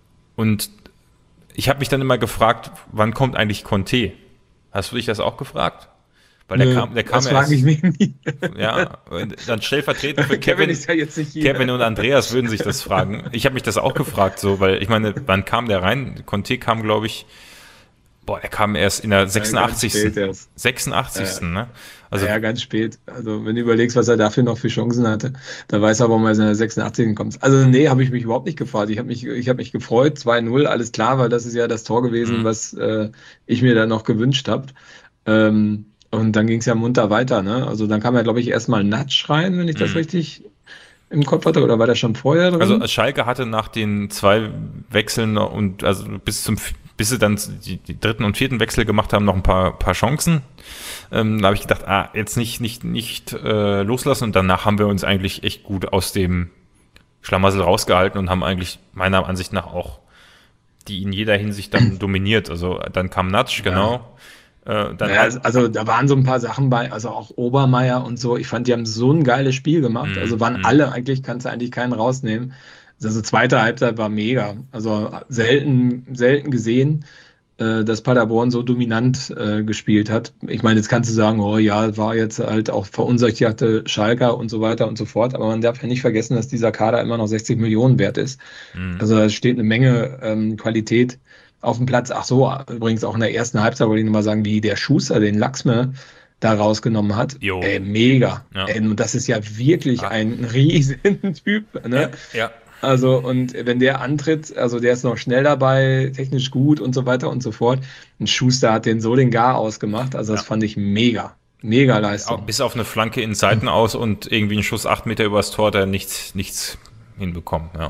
und ich habe mich dann immer gefragt, wann kommt eigentlich Conte? Hast du dich das auch gefragt? Weil der nö, kam, der kam das erst, frage ich mich nie. ja, und dann stellvertretend für Kevin Kevin, ist ja jetzt nicht hier. Kevin und Andreas würden sich das fragen. Ich habe mich das auch gefragt, so, weil ich meine, wann kam der rein? Conte kam, glaube ich, boah, er kam erst in der sechsundachtzigsten. Ja, erst. sechsundachtzigsten. Ja. Ne? Also, ja, ganz spät. Also, wenn du überlegst, was er dafür noch für Chancen hatte, da weiß er, warum er in der sechsundachtzigsten kommt. Also, nee, habe ich mich überhaupt nicht gefreut. Ich habe mich, ich habe mich gefreut, zwei null, alles klar, weil das ist ja das Tor gewesen, Mhm. was äh, ich mir dann noch gewünscht habe. Ähm, und dann ging es ja munter weiter, ne? Also, dann kam ja, glaube ich, erstmal Natsch rein, wenn ich das Mhm. richtig im Kopf hatte, oder war der schon vorher drin? Also Schalke hatte nach den zwei Wechseln und also bis zum bis sie dann die, die dritten und vierten Wechsel gemacht haben, noch ein paar paar Chancen. Ähm, da habe ich gedacht, ah, jetzt nicht nicht nicht äh, loslassen, und danach haben wir uns eigentlich echt gut aus dem Schlamassel rausgehalten und haben eigentlich meiner Ansicht nach auch die in jeder Hinsicht dann dominiert. Also dann kam Natsch, genau. Ja. Äh, dann ja, also da waren so ein paar Sachen bei, also auch Obermeier und so. Ich fand, die haben so ein geiles Spiel gemacht. Mm, also waren mm. alle, eigentlich kannst du eigentlich keinen rausnehmen. Also zweite Halbzeit war mega. Also selten, selten gesehen, äh, dass Paderborn so dominant äh, gespielt hat. Ich meine, jetzt kannst du sagen, oh ja, war jetzt halt auch verunsicherte Schalker und so weiter und so fort. Aber man darf ja nicht vergessen, dass dieser Kader immer noch sechzig Millionen wert ist. Mm. Also da steht eine Menge ähm, Qualität auf dem Platz. Ach so, übrigens auch in der ersten Halbzeit wollte ich nochmal sagen, wie der Schuster den Lachsme da rausgenommen hat. Jo. Ey, mega. Ja. Ey, das ist ja wirklich ah. ein Riesentyp. Ne? Ja, ja. Also, und wenn der antritt, also der ist noch schnell dabei, technisch gut und so weiter und so fort. Und Schuster hat den so den Gar ausgemacht. Also das ja. fand ich mega. Mega Leistung. Bis auf eine Flanke in Seiten aus und irgendwie einen Schuss acht Meter übers Tor, der nichts, nichts hinbekommen, ja.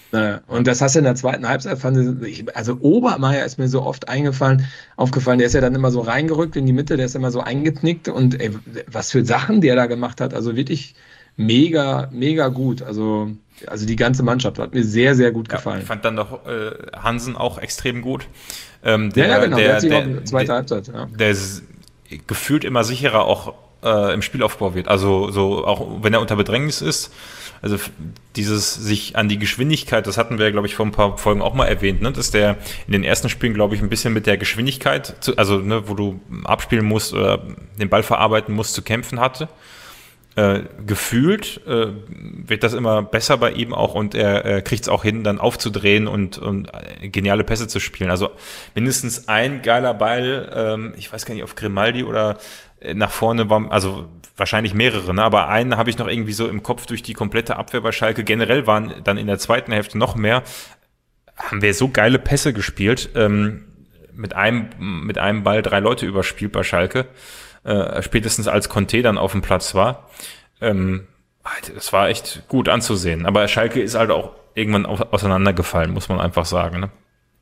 Und das hast du in der zweiten Halbzeit, fand ich, also Obermeier ist mir so oft eingefallen, aufgefallen, der ist ja dann immer so reingerückt in die Mitte, der ist immer so eingeknickt und ey, was für Sachen der da gemacht hat, also wirklich mega, mega gut, also, also die ganze Mannschaft hat mir sehr, sehr gut gefallen. Ja, ich fand dann noch äh, Hansen auch extrem gut. Ähm, der, ja, ja, genau, der, der hat sich der, auch zweite der, Halbzeit, ja. Der ist gefühlt immer sicherer auch äh, im Spielaufbau wird, also so auch wenn er unter Bedrängnis ist. Also dieses sich an die Geschwindigkeit, das hatten wir, glaube ich, vor ein paar Folgen auch mal erwähnt, ne, dass der in den ersten Spielen, glaube ich, ein bisschen mit der Geschwindigkeit, zu, also ne, wo du abspielen musst oder den Ball verarbeiten musst, zu kämpfen hatte. Äh, gefühlt äh, wird das immer besser bei ihm auch, und er äh, kriegt es auch hin, dann aufzudrehen und, und geniale Pässe zu spielen. Also mindestens ein geiler Ball, ähm, ich weiß gar nicht, auf Grimaldi oder äh, nach vorne war, also wahrscheinlich mehrere, ne? Aber einen habe ich noch irgendwie so im Kopf durch die komplette Abwehr bei Schalke. Generell waren dann in der zweiten Hälfte noch mehr. Haben wir so geile Pässe gespielt, ähm, mit einem mit einem Ball drei Leute überspielt bei Schalke, äh, spätestens als Conte dann auf dem Platz war. Ähm, das war echt gut anzusehen. Aber Schalke ist halt auch irgendwann auseinandergefallen, muss man einfach sagen, ne?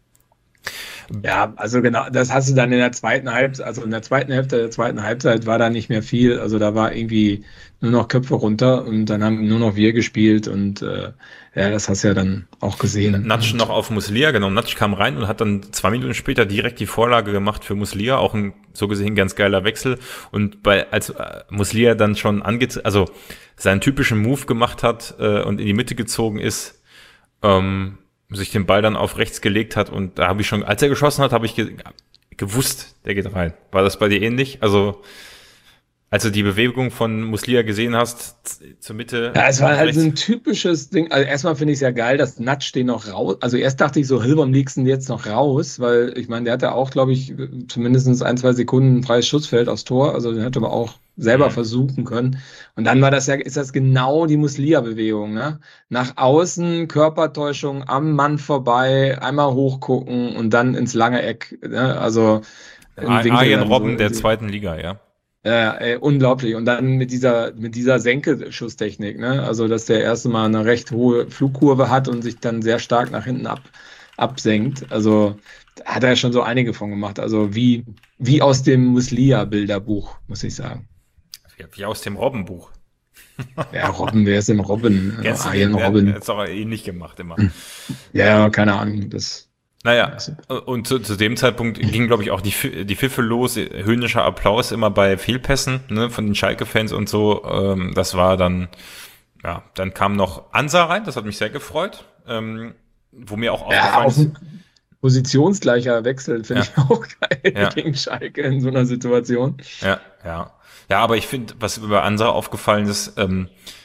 Ja, also genau, das hast du dann in der zweiten Halbzeit, also in der zweiten Hälfte der zweiten Halbzeit war da nicht mehr viel, also da war irgendwie nur noch Köpfe runter und dann haben nur noch wir gespielt und äh, ja, das hast du ja dann auch gesehen. Natsch noch auf Muslia, genau, Natsch kam rein und hat dann zwei Minuten später direkt die Vorlage gemacht für Muslia, auch ein so gesehen ganz geiler Wechsel, und bei als äh, Muslia dann schon ange also seinen typischen Move gemacht hat äh, und in die Mitte gezogen ist, ähm, sich den Ball dann auf rechts gelegt hat, und da habe ich schon, als er geschossen hat, habe ich ge gewusst, der geht rein. War das bei dir ähnlich? Also, als du die Bewegung von Muslia gesehen hast, zur Mitte. Ja, es war halt so ein typisches Ding. Also erstmal finde ich es ja geil, dass Natsch den noch raus, also erst dachte ich so, Hilber am liegsten jetzt noch raus, weil ich meine, der hatte auch, glaube ich, zumindest ein, zwei Sekunden ein freies Schussfeld aufs Tor, also den hätte man auch selber mhm. versuchen können. Und dann war das ja, ist das genau die Muslia-Bewegung, ne? Nach außen, Körpertäuschung, am Mann vorbei, einmal hochgucken und dann ins lange Eck, ne? Also Arjen Robben so der zweiten Liga, ja. Äh, äh, unglaublich. Und dann mit dieser, mit dieser Senke-Schusstechnik, ne? Also, dass der erste Mal eine recht hohe Flugkurve hat und sich dann sehr stark nach hinten ab, absenkt. Also, da hat er schon so einige von gemacht. Also, wie, wie aus dem Muslia-Bilderbuch, muss ich sagen. Wie, wie aus dem Robbenbuch. Ja, Robben, wer ist denn Robin? Kennst du Arjen den? Der Robin. hat es auch ähnlich gemacht immer. Ja, ja, keine Ahnung. Das, Naja, und zu, zu dem Zeitpunkt ging, glaube ich, auch die, Pf- die Pfiffe los, höhnischer Applaus immer bei Fehlpässen, ne, von den Schalke-Fans und so. Ähm, das war dann, ja, dann kam noch Ansa rein, das hat mich sehr gefreut. Ähm, wo mir auch ja, aufgefallen auch ist, ein positionsgleicher Wechsel finde ja, ich auch geil ja, gegen Schalke in so einer Situation. ja, ja. Ja, aber ich finde, was über Ansa aufgefallen ist, ähm,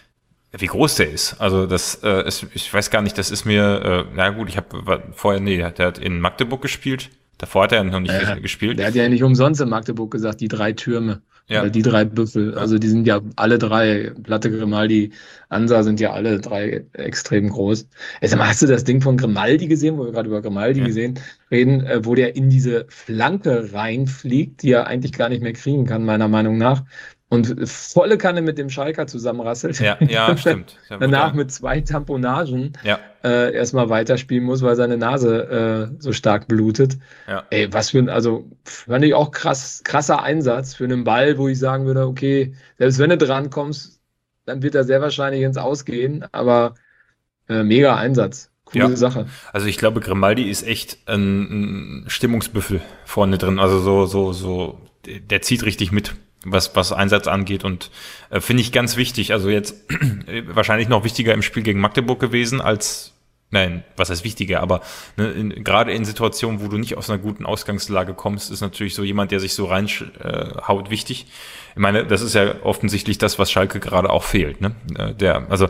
wie groß der ist. Also das äh, ist, ich weiß gar nicht, das ist mir, äh, na gut, ich habe vorher, nee, der hat in Magdeburg gespielt. Davor hat er noch nicht Ja, ges- gespielt. der hat ja nicht umsonst in Magdeburg gesagt, die drei Türme Ja, oder die drei Büffel. ja, Also die sind ja alle drei, Platte, Grimaldi, Ansa sind ja alle drei extrem groß. Jetzt sag mal, hast du das Ding von Grimaldi gesehen, wo wir gerade über Grimaldi ja, gesehen reden, äh, wo der in diese Flanke reinfliegt, die er eigentlich gar nicht mehr kriegen kann, meiner Meinung nach. Und volle Kanne mit dem Schalker zusammenrasselt. ja, ja, stimmt. Da wurde Danach er, mit zwei Tamponagen ja, äh, erstmal weiterspielen muss, weil seine Nase äh, so stark blutet. ja, Ey, was für ein, also fand ich auch krass, krasser Einsatz für einen Ball, wo ich sagen würde, okay, selbst wenn du dran kommst, dann wird er sehr wahrscheinlich ins Ausgehen, aber äh, mega Einsatz. Coole ja. Sache. Also ich glaube, Grimaldi ist echt ein, ein Stimmungsbüffel vorne drin. Also so, so, so, der der zieht richtig mit, was, was Einsatz angeht und äh, finde ich ganz wichtig. Also jetzt wahrscheinlich noch wichtiger im Spiel gegen Magdeburg gewesen als, nein, was heißt wichtiger, aber ne, in, gerade in Situationen, wo du nicht aus einer guten Ausgangslage kommst, ist natürlich so jemand, der sich so reinhaut, äh, wichtig. Ich meine, das ist ja offensichtlich das, was Schalke gerade auch fehlt. Ne? Äh, Der, also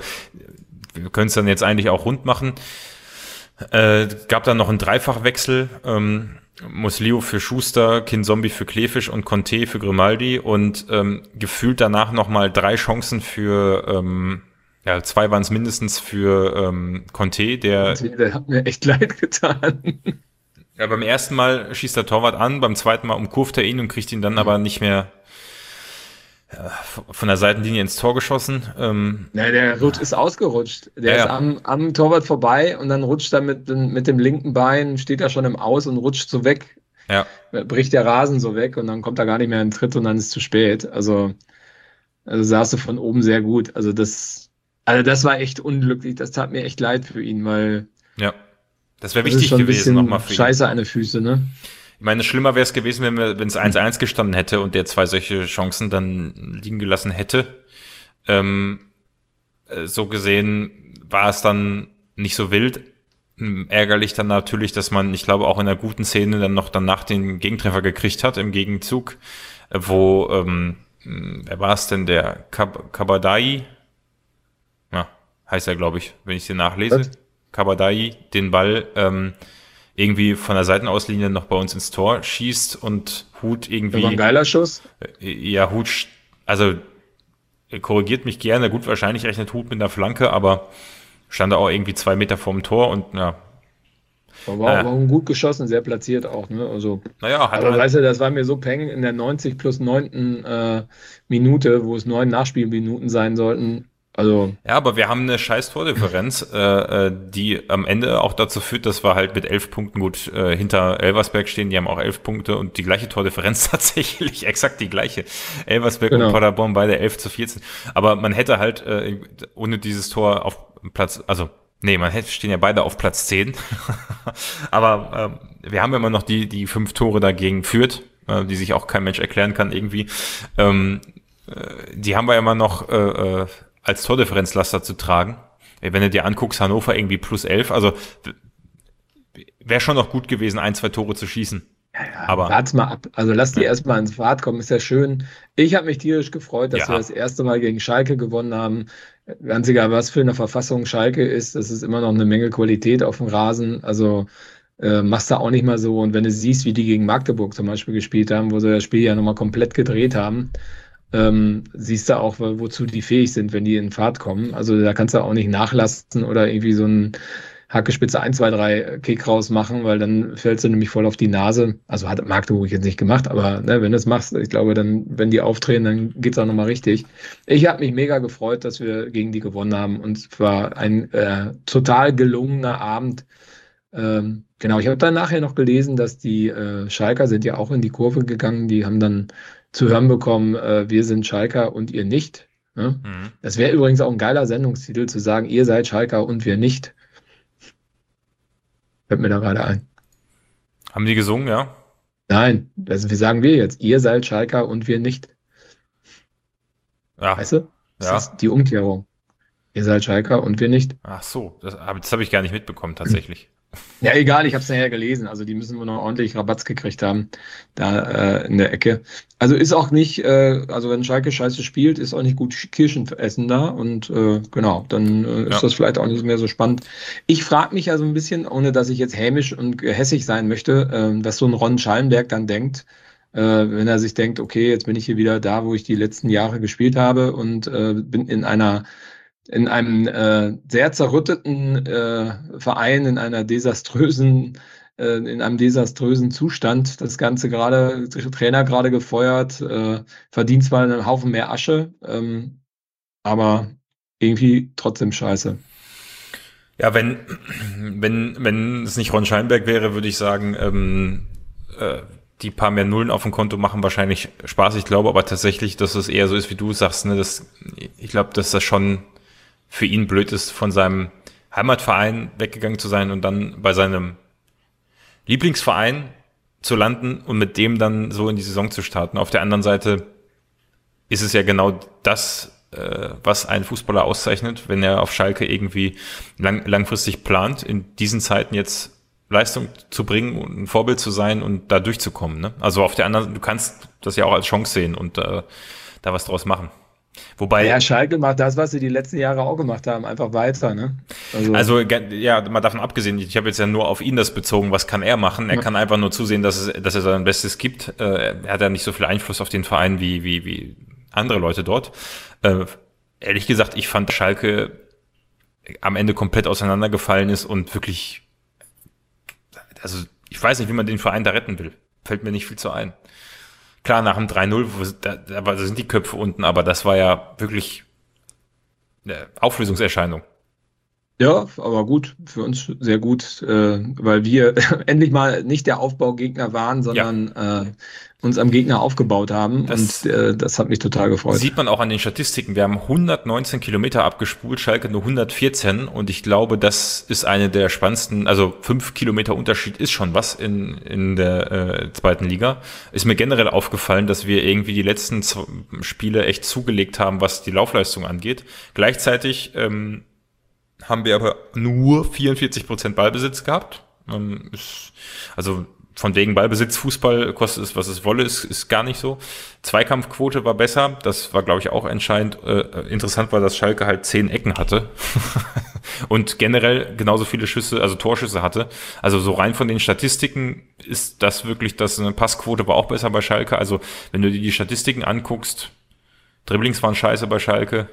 wir können es dann jetzt eigentlich auch rund machen. Äh, gab dann noch einen Dreifachwechsel. Ähm, Muslio für Schuster, Kinzombie für Klefisch und Conte für Grimaldi und ähm, gefühlt danach nochmal drei Chancen für, ähm, ja, zwei waren es mindestens für ähm, Conte, der, Der hat mir echt leid getan. ja, beim ersten Mal schießt der Torwart an, beim zweiten Mal umkurvt er ihn und kriegt ihn dann aber nicht mehr ja, von der Seitenlinie ins Tor geschossen. Ähm, Ja, der Rutsch ist ausgerutscht. Der ja, ist ja, am, am Torwart vorbei und dann rutscht er mit, dem- mit dem linken Bein, steht er schon im Aus und rutscht so weg, ja. bricht der Rasen so weg und dann kommt er gar nicht mehr in den Tritt und dann ist es zu spät. Also, also saß du von oben sehr gut. Also das, also das war echt unglücklich. Das tat mir echt leid für ihn, weil Ja, das wäre das ist wichtig schon ein gewesen nochmal bisschen für ihn. scheiße an den Füßen, ne? Ich meine, schlimmer wäre es gewesen, wenn wir, wenn es eins eins gestanden hätte und der zwei solche Chancen dann liegen gelassen hätte. Ähm, äh, so gesehen war es dann nicht so wild. Ähm, Ärgerlich dann natürlich, dass man, ich glaube, auch in einer guten Szene dann noch danach den Gegentreffer gekriegt hat im Gegenzug, äh, wo, ähm, mh, wer war es denn, der Kab Kabadai? Ja, heißt er, glaube ich, wenn ich den nachlese. Was? Kabadai den Ball ähm, irgendwie von der Seitenauslinie noch bei uns ins Tor schießt und Hut Das war ein irgendwie, geiler Schuss. äh, ja, Hut, sch- also er korrigiert mich gerne, gut, wahrscheinlich rechnet Hut mit einer Flanke, aber stand er auch irgendwie zwei Meter vorm Tor und ja, Aber war, naja, war auch gut geschossen, sehr platziert auch, ne? Also, naja, hat aber halt, weißt du, das war mir so peng in der neunzig plus neunten Äh, Minute, wo es neun Nachspielminuten sein sollten. Also, ja, aber wir haben eine scheiß Tordifferenz, äh, äh, die am Ende auch dazu führt, dass wir halt mit elf Punkten gut äh, hinter Elversberg stehen. Die haben auch elf Punkte und die gleiche Tordifferenz tatsächlich, exakt die gleiche. Elversberg und genau. Paderborn beide elf zu vierzehn. Aber man hätte halt äh, ohne dieses Tor auf Platz, also nee, man hätte stehen ja beide auf Platz zehn. Aber ähm, wir haben immer noch die die fünf Tore dagegen führt, äh, die sich auch kein Mensch erklären kann irgendwie. Ähm, äh, die haben wir immer noch äh, äh, als Tordifferenzlaster zu tragen. Ey, wenn du dir anguckst, Hannover irgendwie plus elf, also wäre schon noch gut gewesen, ein, zwei Tore zu schießen. Ja, Aber warte mal ab. Also lass die ja, erstmal ins Fahrt kommen, ist ja schön. Ich habe mich tierisch gefreut, dass wir ja, das erste Mal gegen Schalke gewonnen haben. Ganz egal, was für eine Verfassung Schalke ist, das ist immer noch eine Menge Qualität auf dem Rasen. Also äh, machst du auch nicht mal so. Und wenn du siehst, wie die gegen Magdeburg zum Beispiel gespielt haben, wo sie das Spiel ja nochmal komplett gedreht haben, ähm, siehst du auch, wo- wozu die fähig sind, wenn die in Fahrt kommen. Also da kannst du auch nicht nachlassen oder irgendwie so ein Hackespitze eins, zwei, drei Kick rausmachen, weil dann fällst du nämlich voll auf die Nase. Also hat Magdeburg jetzt nicht gemacht, aber ne, wenn du es machst, ich glaube, dann, wenn die aufdrehen, dann geht's auch nochmal richtig. Ich habe mich mega gefreut, dass wir gegen die gewonnen haben und es war ein äh, total gelungener Abend. Ähm, genau, ich habe dann nachher noch gelesen, dass die äh, Schalker sind ja auch in die Kurve gegangen, die haben dann zu hören bekommen, äh, wir sind Schalker und ihr nicht. Ne? Mhm. Das wäre übrigens auch ein geiler Sendungstitel, zu sagen, ihr seid Schalker und wir nicht. Fällt mir da gerade ein. Haben die gesungen, ja? Nein, das, wie sagen wir jetzt? Ihr seid Schalker und wir nicht. Ja, Weißt du? Das ja. ist die Umkehrung. Ihr seid Schalker und wir nicht. Ach so, das, hab- das habe ich gar nicht mitbekommen, tatsächlich. Ja, egal, ich habe es nachher gelesen. Also die müssen wohl noch ordentlich Rabatz gekriegt haben, da äh, in der Ecke. Also ist auch nicht, äh, also wenn Schalke scheiße spielt, ist auch nicht gut Kirschen essen da. Und äh, genau, dann äh, ist Ja. das vielleicht auch nicht mehr so spannend. Ich frage mich ja so ein bisschen, ohne dass ich jetzt hämisch und hässig sein möchte, äh, was so ein Ron Schallenberg dann denkt, äh, wenn er sich denkt, okay, jetzt bin ich hier wieder da, wo ich die letzten Jahre gespielt habe und äh, bin in einer in einem äh, sehr zerrütteten äh, Verein, in einer desaströsen, äh, in einem desaströsen Zustand. Das Ganze gerade, Trainer gerade gefeuert, äh, verdient zwar einen Haufen mehr Asche, ähm, aber irgendwie trotzdem scheiße. Ja, wenn, wenn, wenn es nicht Ron Scheinberg wäre, würde ich sagen, ähm, äh, die paar mehr Nullen auf dem Konto machen wahrscheinlich Spaß. Ich glaube aber tatsächlich, dass es eher so ist, wie du sagst, ne, dass, ich glaube, dass das schon für ihn blöd ist, von seinem Heimatverein weggegangen zu sein und dann bei seinem Lieblingsverein zu landen und mit dem dann so in die Saison zu starten. Auf der anderen Seite ist es ja genau das, äh, was einen Fußballer auszeichnet, wenn er auf Schalke irgendwie lang, langfristig plant, in diesen Zeiten jetzt Leistung zu bringen und ein Vorbild zu sein und da durchzukommen. Ne? Also auf der anderen, du kannst das ja auch als Chance sehen und äh, da was draus machen. Wobei, Ja, Schalke macht das, was sie die letzten Jahre auch gemacht haben, einfach weiter, ne? Also, also ja, mal davon abgesehen, ich habe jetzt ja nur auf ihn das bezogen, was kann er machen? Er ja. kann einfach nur zusehen, dass, es, dass er sein Bestes gibt. Äh, er hat ja nicht so viel Einfluss auf den Verein wie, wie, wie andere Leute dort. Äh, ehrlich gesagt, ich fand Schalke am Ende komplett auseinandergefallen ist und wirklich, also ich weiß nicht, wie man den Verein da retten will. Fällt mir nicht viel zu ein. Klar, nach dem drei null, da, da sind die Köpfe unten, aber das war ja wirklich eine Auflösungserscheinung. Ja, aber gut, für uns sehr gut, äh, weil wir endlich mal nicht der Aufbaugegner waren, sondern äh, uns am Gegner aufgebaut haben. Das und äh, das hat mich total gefreut. sieht man auch an den Statistiken. Wir haben hundertneunzehn Kilometer abgespult, Schalke nur hundertvierzehn und ich glaube, das ist eine der spannendsten, also fünf Kilometer Unterschied ist schon was in, in der äh, zweiten Liga. Ist mir generell aufgefallen, dass wir irgendwie die letzten Z- Spiele echt zugelegt haben, was die Laufleistung angeht. Gleichzeitig ähm, haben wir aber nur vierundvierzig Prozent Ballbesitz gehabt. Ähm, ist, also von wegen Ballbesitz, Fußball, kostet es, was es wolle, ist, ist gar nicht so. Zweikampfquote war besser, das war, glaube ich, auch entscheidend. Äh, interessant war, dass Schalke halt zehn Ecken hatte und generell genauso viele Schüsse, also Torschüsse hatte. Also so rein von den Statistiken ist das wirklich, das eine Passquote war auch besser bei Schalke. Also wenn du dir die Statistiken anguckst, Dribblings waren scheiße bei Schalke.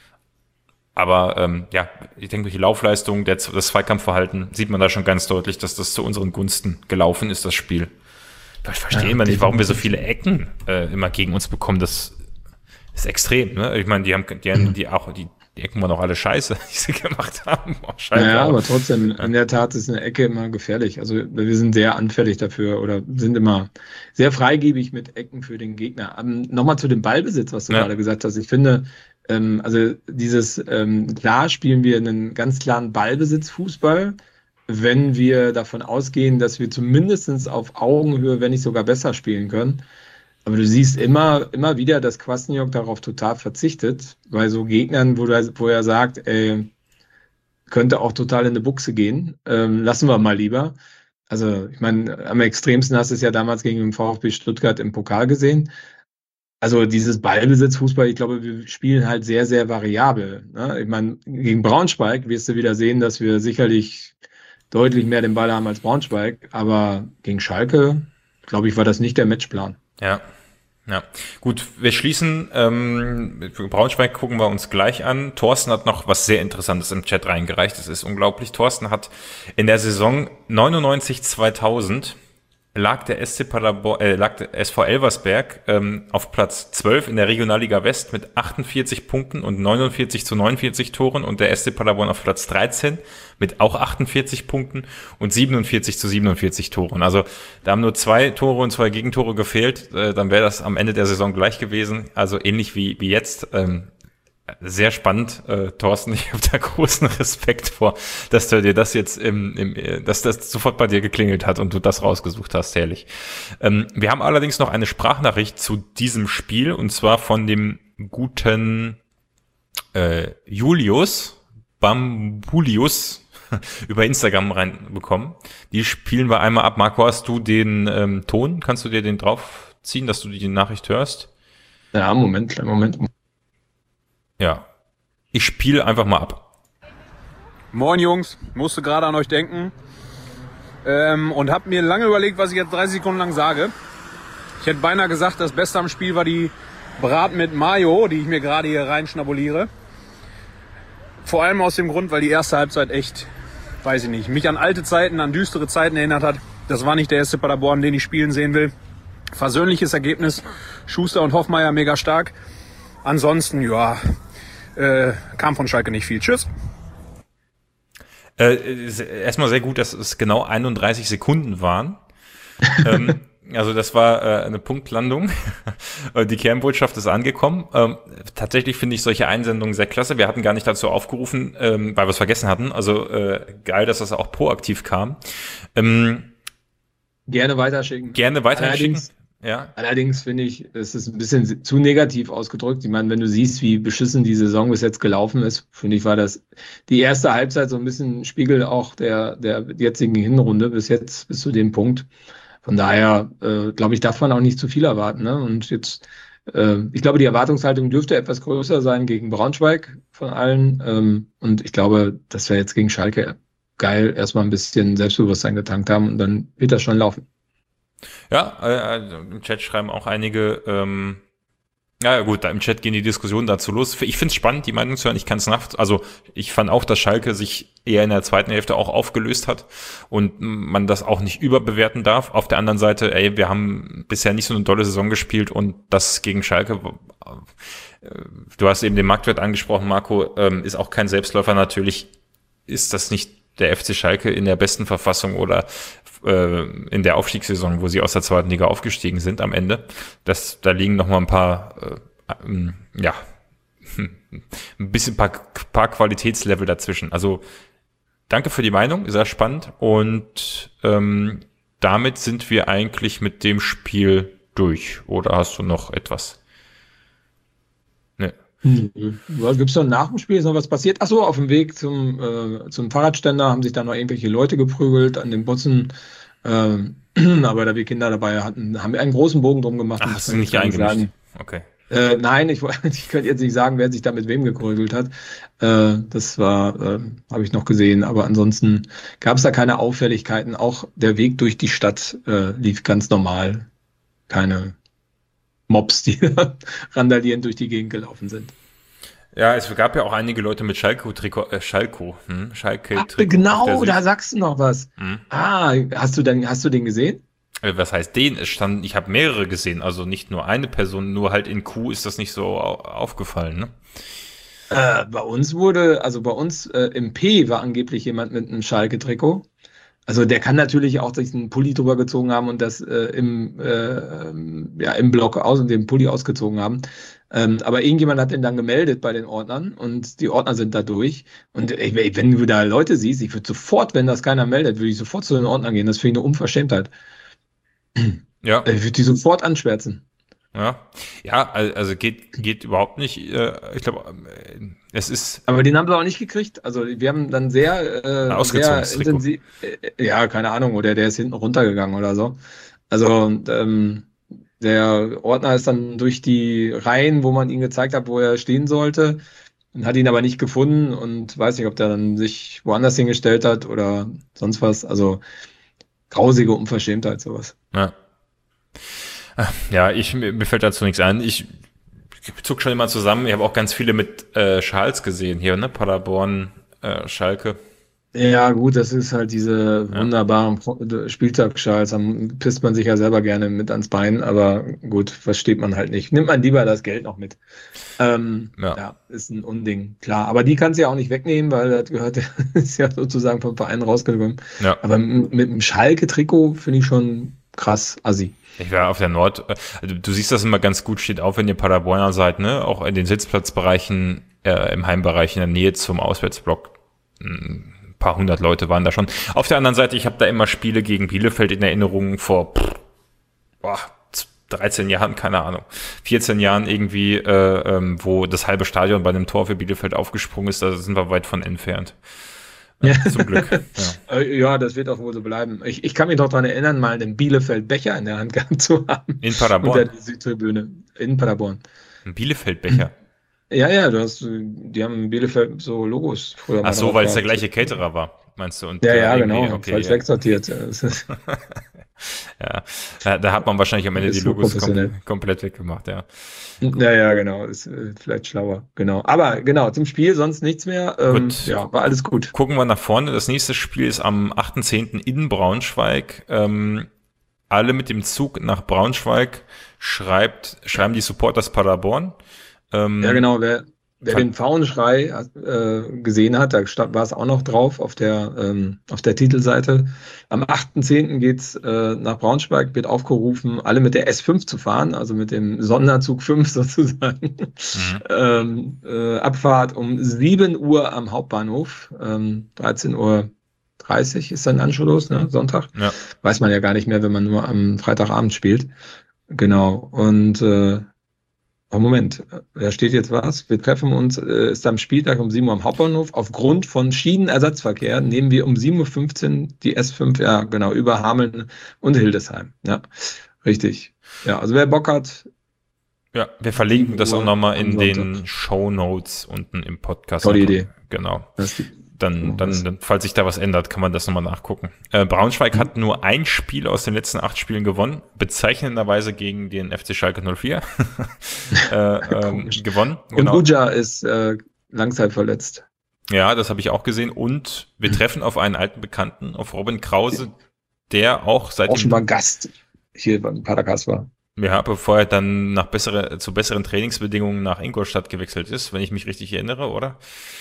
Aber ähm, ja, ich denke, die Laufleistung, der, das Zweikampfverhalten, sieht man da schon ganz deutlich, dass das zu unseren Gunsten gelaufen ist, das Spiel. Ich verstehe Ja, immer nicht, warum wir so definitiv. viele Ecken äh, immer gegen uns bekommen. Das ist extrem. Ne? Ich meine, die haben, die, haben die auch die, die Ecken waren auch alle scheiße, die sie gemacht haben. Auch Schalke Naja, auch. aber trotzdem, in der Tat ist eine Ecke immer gefährlich. Also wir sind sehr anfällig dafür oder sind immer sehr freigebig mit Ecken für den Gegner. Ähm, nochmal zu dem Ballbesitz, was du Ja. gerade gesagt hast. Ich finde, ähm, also dieses, ähm, klar spielen wir einen ganz klaren Ballbesitzfußball, wenn wir davon ausgehen, dass wir zumindest auf Augenhöhe, wenn nicht sogar besser spielen können. Aber du siehst immer, immer wieder, dass Kwasniok darauf total verzichtet, bei so Gegnern, wo, du, wo er sagt, ey, könnte auch total in die Buchse gehen. Ähm, lassen wir mal lieber. Also, ich meine, am extremsten hast du es ja damals gegen den VfB Stuttgart im Pokal gesehen. Also dieses Ballbesitzfußball, ich glaube, wir spielen halt sehr, sehr variabel. Ne? Ich meine, gegen Braunschweig wirst du wieder sehen, dass wir sicherlich deutlich mehr den Ball haben als Braunschweig, aber gegen Schalke, glaube ich, war das nicht der Matchplan. Ja. Ja, gut, wir schließen, ähm, Braunschweig gucken wir uns gleich an. Thorsten hat noch was sehr Interessantes im Chat reingereicht, das ist unglaublich. Thorsten hat in der Saison neunundneunzig zweitausend lag der S C Paderborn, äh, lag der S V Elversberg ähm, auf Platz zwölf in der Regionalliga West mit achtundvierzig Punkten und neunundvierzig zu neunundvierzig Toren und der S C Paderborn auf Platz dreizehn mit auch achtundvierzig Punkten und siebenundvierzig zu siebenundvierzig Toren. Also da haben nur zwei Tore und zwei Gegentore gefehlt, äh, dann wäre das am Ende der Saison gleich gewesen. Also ähnlich wie wie jetzt. Ähm, Sehr spannend, äh, Thorsten. Ich habe da großen Respekt vor, dass du dir das jetzt im, im, dass das sofort bei dir geklingelt hat und du das rausgesucht hast, herrlich. Ähm, wir haben allerdings noch eine Sprachnachricht zu diesem Spiel und zwar von dem guten äh, Julius Bambulius über Instagram reinbekommen. Die spielen wir einmal ab. Marco, hast du den ähm, Ton? Kannst du dir den draufziehen, dass du die Nachricht hörst? Ja, Moment, kleinen Moment. Ja, ich spiele einfach mal ab. Moin Jungs, musste gerade an euch denken ähm, und habe mir lange überlegt, was ich jetzt dreißig Sekunden lang sage. Ich hätte beinahe gesagt, das Beste am Spiel war die Brat mit Mayo, die ich mir gerade hier reinschnabuliere. Vor allem aus dem Grund, weil die erste Halbzeit echt, weiß ich nicht, mich an alte Zeiten, an düstere Zeiten erinnert hat. Das war nicht der erste Paderborn, den ich spielen sehen will. Versöhnliches Ergebnis, Schuster und Hoffmeier mega stark. Ansonsten, ja... Äh, kam von Schalke nicht viel. Tschüss. Äh, erstmal sehr gut, dass es genau einunddreißig Sekunden waren. ähm, also das war äh, eine Punktlandung. Die Kernbotschaft ist angekommen. Ähm, tatsächlich finde ich solche Einsendungen sehr klasse. Wir hatten gar nicht dazu aufgerufen, ähm, weil wir es vergessen hatten. Also äh, geil, dass das auch proaktiv kam. Ähm, gerne weiterschicken. Gerne weiterschicken. Allerdings Ja. Allerdings finde ich, es ist ein bisschen zu negativ ausgedrückt. Ich meine, wenn du siehst, wie beschissen die Saison bis jetzt gelaufen ist, finde ich, war das die erste Halbzeit so ein bisschen Spiegel auch der, der jetzigen Hinrunde bis jetzt, bis zu dem Punkt. Von daher, äh, glaube ich, darf man auch nicht zu viel erwarten. Ne? Und jetzt, äh, ich glaube, die Erwartungshaltung dürfte etwas größer sein gegen Braunschweig von allen. Ähm, und ich glaube, dass wir jetzt gegen Schalke geil erstmal ein bisschen Selbstbewusstsein getankt haben und dann wird das schon laufen. Ja, äh, im Chat schreiben auch einige, ähm, ja gut, da im Chat gehen die Diskussionen dazu los. Ich finde es spannend, die Meinung zu hören. Ich kann es nach, also ich fand auch, dass Schalke sich eher in der zweiten Hälfte auch aufgelöst hat und man das auch nicht überbewerten darf. Auf der anderen Seite, ey, wir haben bisher nicht so eine tolle Saison gespielt und das gegen Schalke, äh, du hast eben den Marktwert angesprochen, Marco, ähm, ist auch kein Selbstläufer. Natürlich ist das nicht der F C Schalke in der besten Verfassung oder äh, in der Aufstiegssaison, wo sie aus der zweiten Liga aufgestiegen sind am Ende. Das, da liegen noch mal ein paar, äh, ähm, ja, ein bisschen paar, paar Qualitätslevel dazwischen. Also danke für die Meinung, sehr spannend und ähm, damit sind wir eigentlich mit dem Spiel durch. Oder hast du noch etwas? Ne. Hm. Gibt es noch nach dem Spiel? Ist noch was passiert? Achso, auf dem Weg zum, äh, zum Fahrradständer haben sich da noch irgendwelche Leute geprügelt an den Bussen. Ähm, aber da wir Kinder dabei hatten, haben wir einen großen Bogen drum gemacht. Ach, hast du nicht eingemischt? Okay. Äh, nein, ich, ich könnte jetzt nicht sagen, wer sich da mit wem geprügelt hat. Äh, das war, äh, habe ich noch gesehen. Aber ansonsten gab es da keine Auffälligkeiten. Auch der Weg durch die Stadt äh, lief ganz normal. Keine Mobs, die randalierend durch die Gegend gelaufen sind. Ja, es gab ja auch einige Leute mit Schalke-Trikot, äh, Schalko, hm? Schalke-Trikot. Ach, genau, da sagst du noch was. Hm? Ah, hast du denn, hast du den gesehen? Äh, Was heißt den? Es stand, ich habe mehrere gesehen, also nicht nur eine Person, nur halt in Q ist das nicht so au- aufgefallen, ne? Äh, bei uns wurde, also bei uns äh, im P war angeblich jemand mit einem Schalke-Trikot. Also der kann natürlich auch sich einen Pulli drüber gezogen haben und das äh, im, äh, ähm, ja, im Block aus und den Pulli ausgezogen haben. Ähm, aber irgendjemand hat den dann gemeldet bei den Ordnern und die Ordner sind da durch. Und ey, wenn du da Leute siehst, ich würde sofort, wenn das keiner meldet, würde ich sofort zu den Ordnern gehen. Das finde ich eine Unverschämtheit. Ja, Ich würde die sofort anschwärzen. ja, ja, al- also geht geht überhaupt nicht. Äh, Ich glaube, äh, es ist Aber den haben sie auch nicht gekriegt. Also wir haben dann sehr, äh, sehr ausgezogenes Trikot. intensiv, äh, ja, keine Ahnung, oder der ist hinten runtergegangen oder so. Also und, ähm, der Ordner ist dann durch die Reihen, wo man ihn gezeigt hat, wo er stehen sollte, und hat ihn aber nicht gefunden und weiß nicht, ob der dann sich woanders hingestellt hat oder sonst was. Also grausige Unverschämtheit, sowas. Ja. Ja, ich, mir fällt dazu nichts ein. Ich zuck schon immer zusammen. Ich habe auch ganz viele mit äh, Schals gesehen hier, ne? Paderborn, äh, Schalke. Ja, gut, das ist halt diese Ja. wunderbaren Pro- Spieltagsschals. Dann pisst man sich ja selber gerne mit ans Bein, aber gut, versteht man halt nicht. Nimmt man lieber das Geld noch mit. Ähm, Ja. ja. Ist ein Unding, klar. Aber die kannst du ja auch nicht wegnehmen, weil das gehört, ist ja sozusagen vom Verein rausgekommen. Ja. Aber mit, mit dem Schalke-Trikot finde ich schon krass assi. Ich war auf der Nord, also du siehst das immer ganz gut, steht auf, wenn ihr Paderborner seid, ne? Auch in den Sitzplatzbereichen, äh, im Heimbereich in der Nähe zum Auswärtsblock. Ein paar hundert Leute waren da schon. Auf der anderen Seite, ich habe da immer Spiele gegen Bielefeld in Erinnerung vor pff, boah, dreizehn Jahren, keine Ahnung, vierzehn Jahren irgendwie, äh, ähm, wo das halbe Stadion bei einem Tor für Bielefeld aufgesprungen ist, da sind wir weit von entfernt. Ja. Zum Glück. Ja. Äh, Ja, das wird auch wohl so bleiben. Ich, ich kann mich noch daran erinnern, mal einen Bielefeld-Becher in der Hand gehabt zu haben. In Paderborn. Unter die Südtribüne in Paderborn. Ein Bielefeld-Becher. Ja, ja, du hast, die haben in Bielefeld so Logos früher mal Ach so, drauf weil es der gehabt. gleiche Caterer war, meinst du? Und Ja, äh, ja, irgendwie- genau. Okay, falsch ja. wegsortiert. Das ist- Ja, da, da hat man wahrscheinlich am Ende Ist die so Logos professionell. kom komplett weggemacht, ja. Ja, ja, genau. Ist äh, vielleicht schlauer. Genau. Aber genau, zum Spiel sonst nichts mehr. Ähm, Gut. ja, war alles gut. Gucken wir nach vorne. Das nächste Spiel ist am achten zehnten in Braunschweig. Ähm, alle mit dem Zug nach Braunschweig schreibt, schreiben die Supporters Paderborn. Ähm, Ja, genau. Wer, wer Kann- den Pfauenschrei äh, gesehen hat, da sta- war es auch noch drauf auf der, ähm, auf der Titelseite. Am achten zehnten geht's äh, nach Braunschweig, wird aufgerufen, alle mit der S fünf zu fahren, also mit dem Sonderzug fünf sozusagen. Mhm. ähm, äh, Abfahrt um sieben Uhr am Hauptbahnhof. Ähm, dreizehn Uhr dreißig ist dann Anschluss, ne? Sonntag. Ja. Weiß man ja gar nicht mehr, wenn man nur am Freitagabend spielt. Genau. Und äh, oh, Moment, da steht jetzt was. Wir treffen uns, äh, ist am Spieltag um sieben Uhr am Hauptbahnhof. Aufgrund von Schienenersatzverkehr nehmen wir um sieben Uhr fünfzehn die S fünf, ja genau, über Hameln und Hildesheim. Ja, richtig. Ja, also wer Bock hat, Ja, wir verlinken das auch Uhr nochmal in am den Sonntag. Shownotes unten im Podcast. Tolle Idee. Genau. das ist die, Dann, dann, dann, falls sich da was ändert, kann man das nochmal nachgucken. Äh, Braunschweig Mhm. hat nur ein Spiel aus den letzten acht Spielen gewonnen, bezeichnenderweise gegen den F C Schalke null vier äh, ähm, Komisch. gewonnen. und Buja ist äh, langzeitverletzt. Ja, das habe ich auch gesehen. Und wir treffen auf einen alten Bekannten, auf Robin Krause, der auch seit Auch schon dem, mal Gast hier beim Padercast war. ja, bevor er dann nach bessere, zu besseren Trainingsbedingungen nach Ingolstadt gewechselt ist, wenn ich mich richtig erinnere, oder?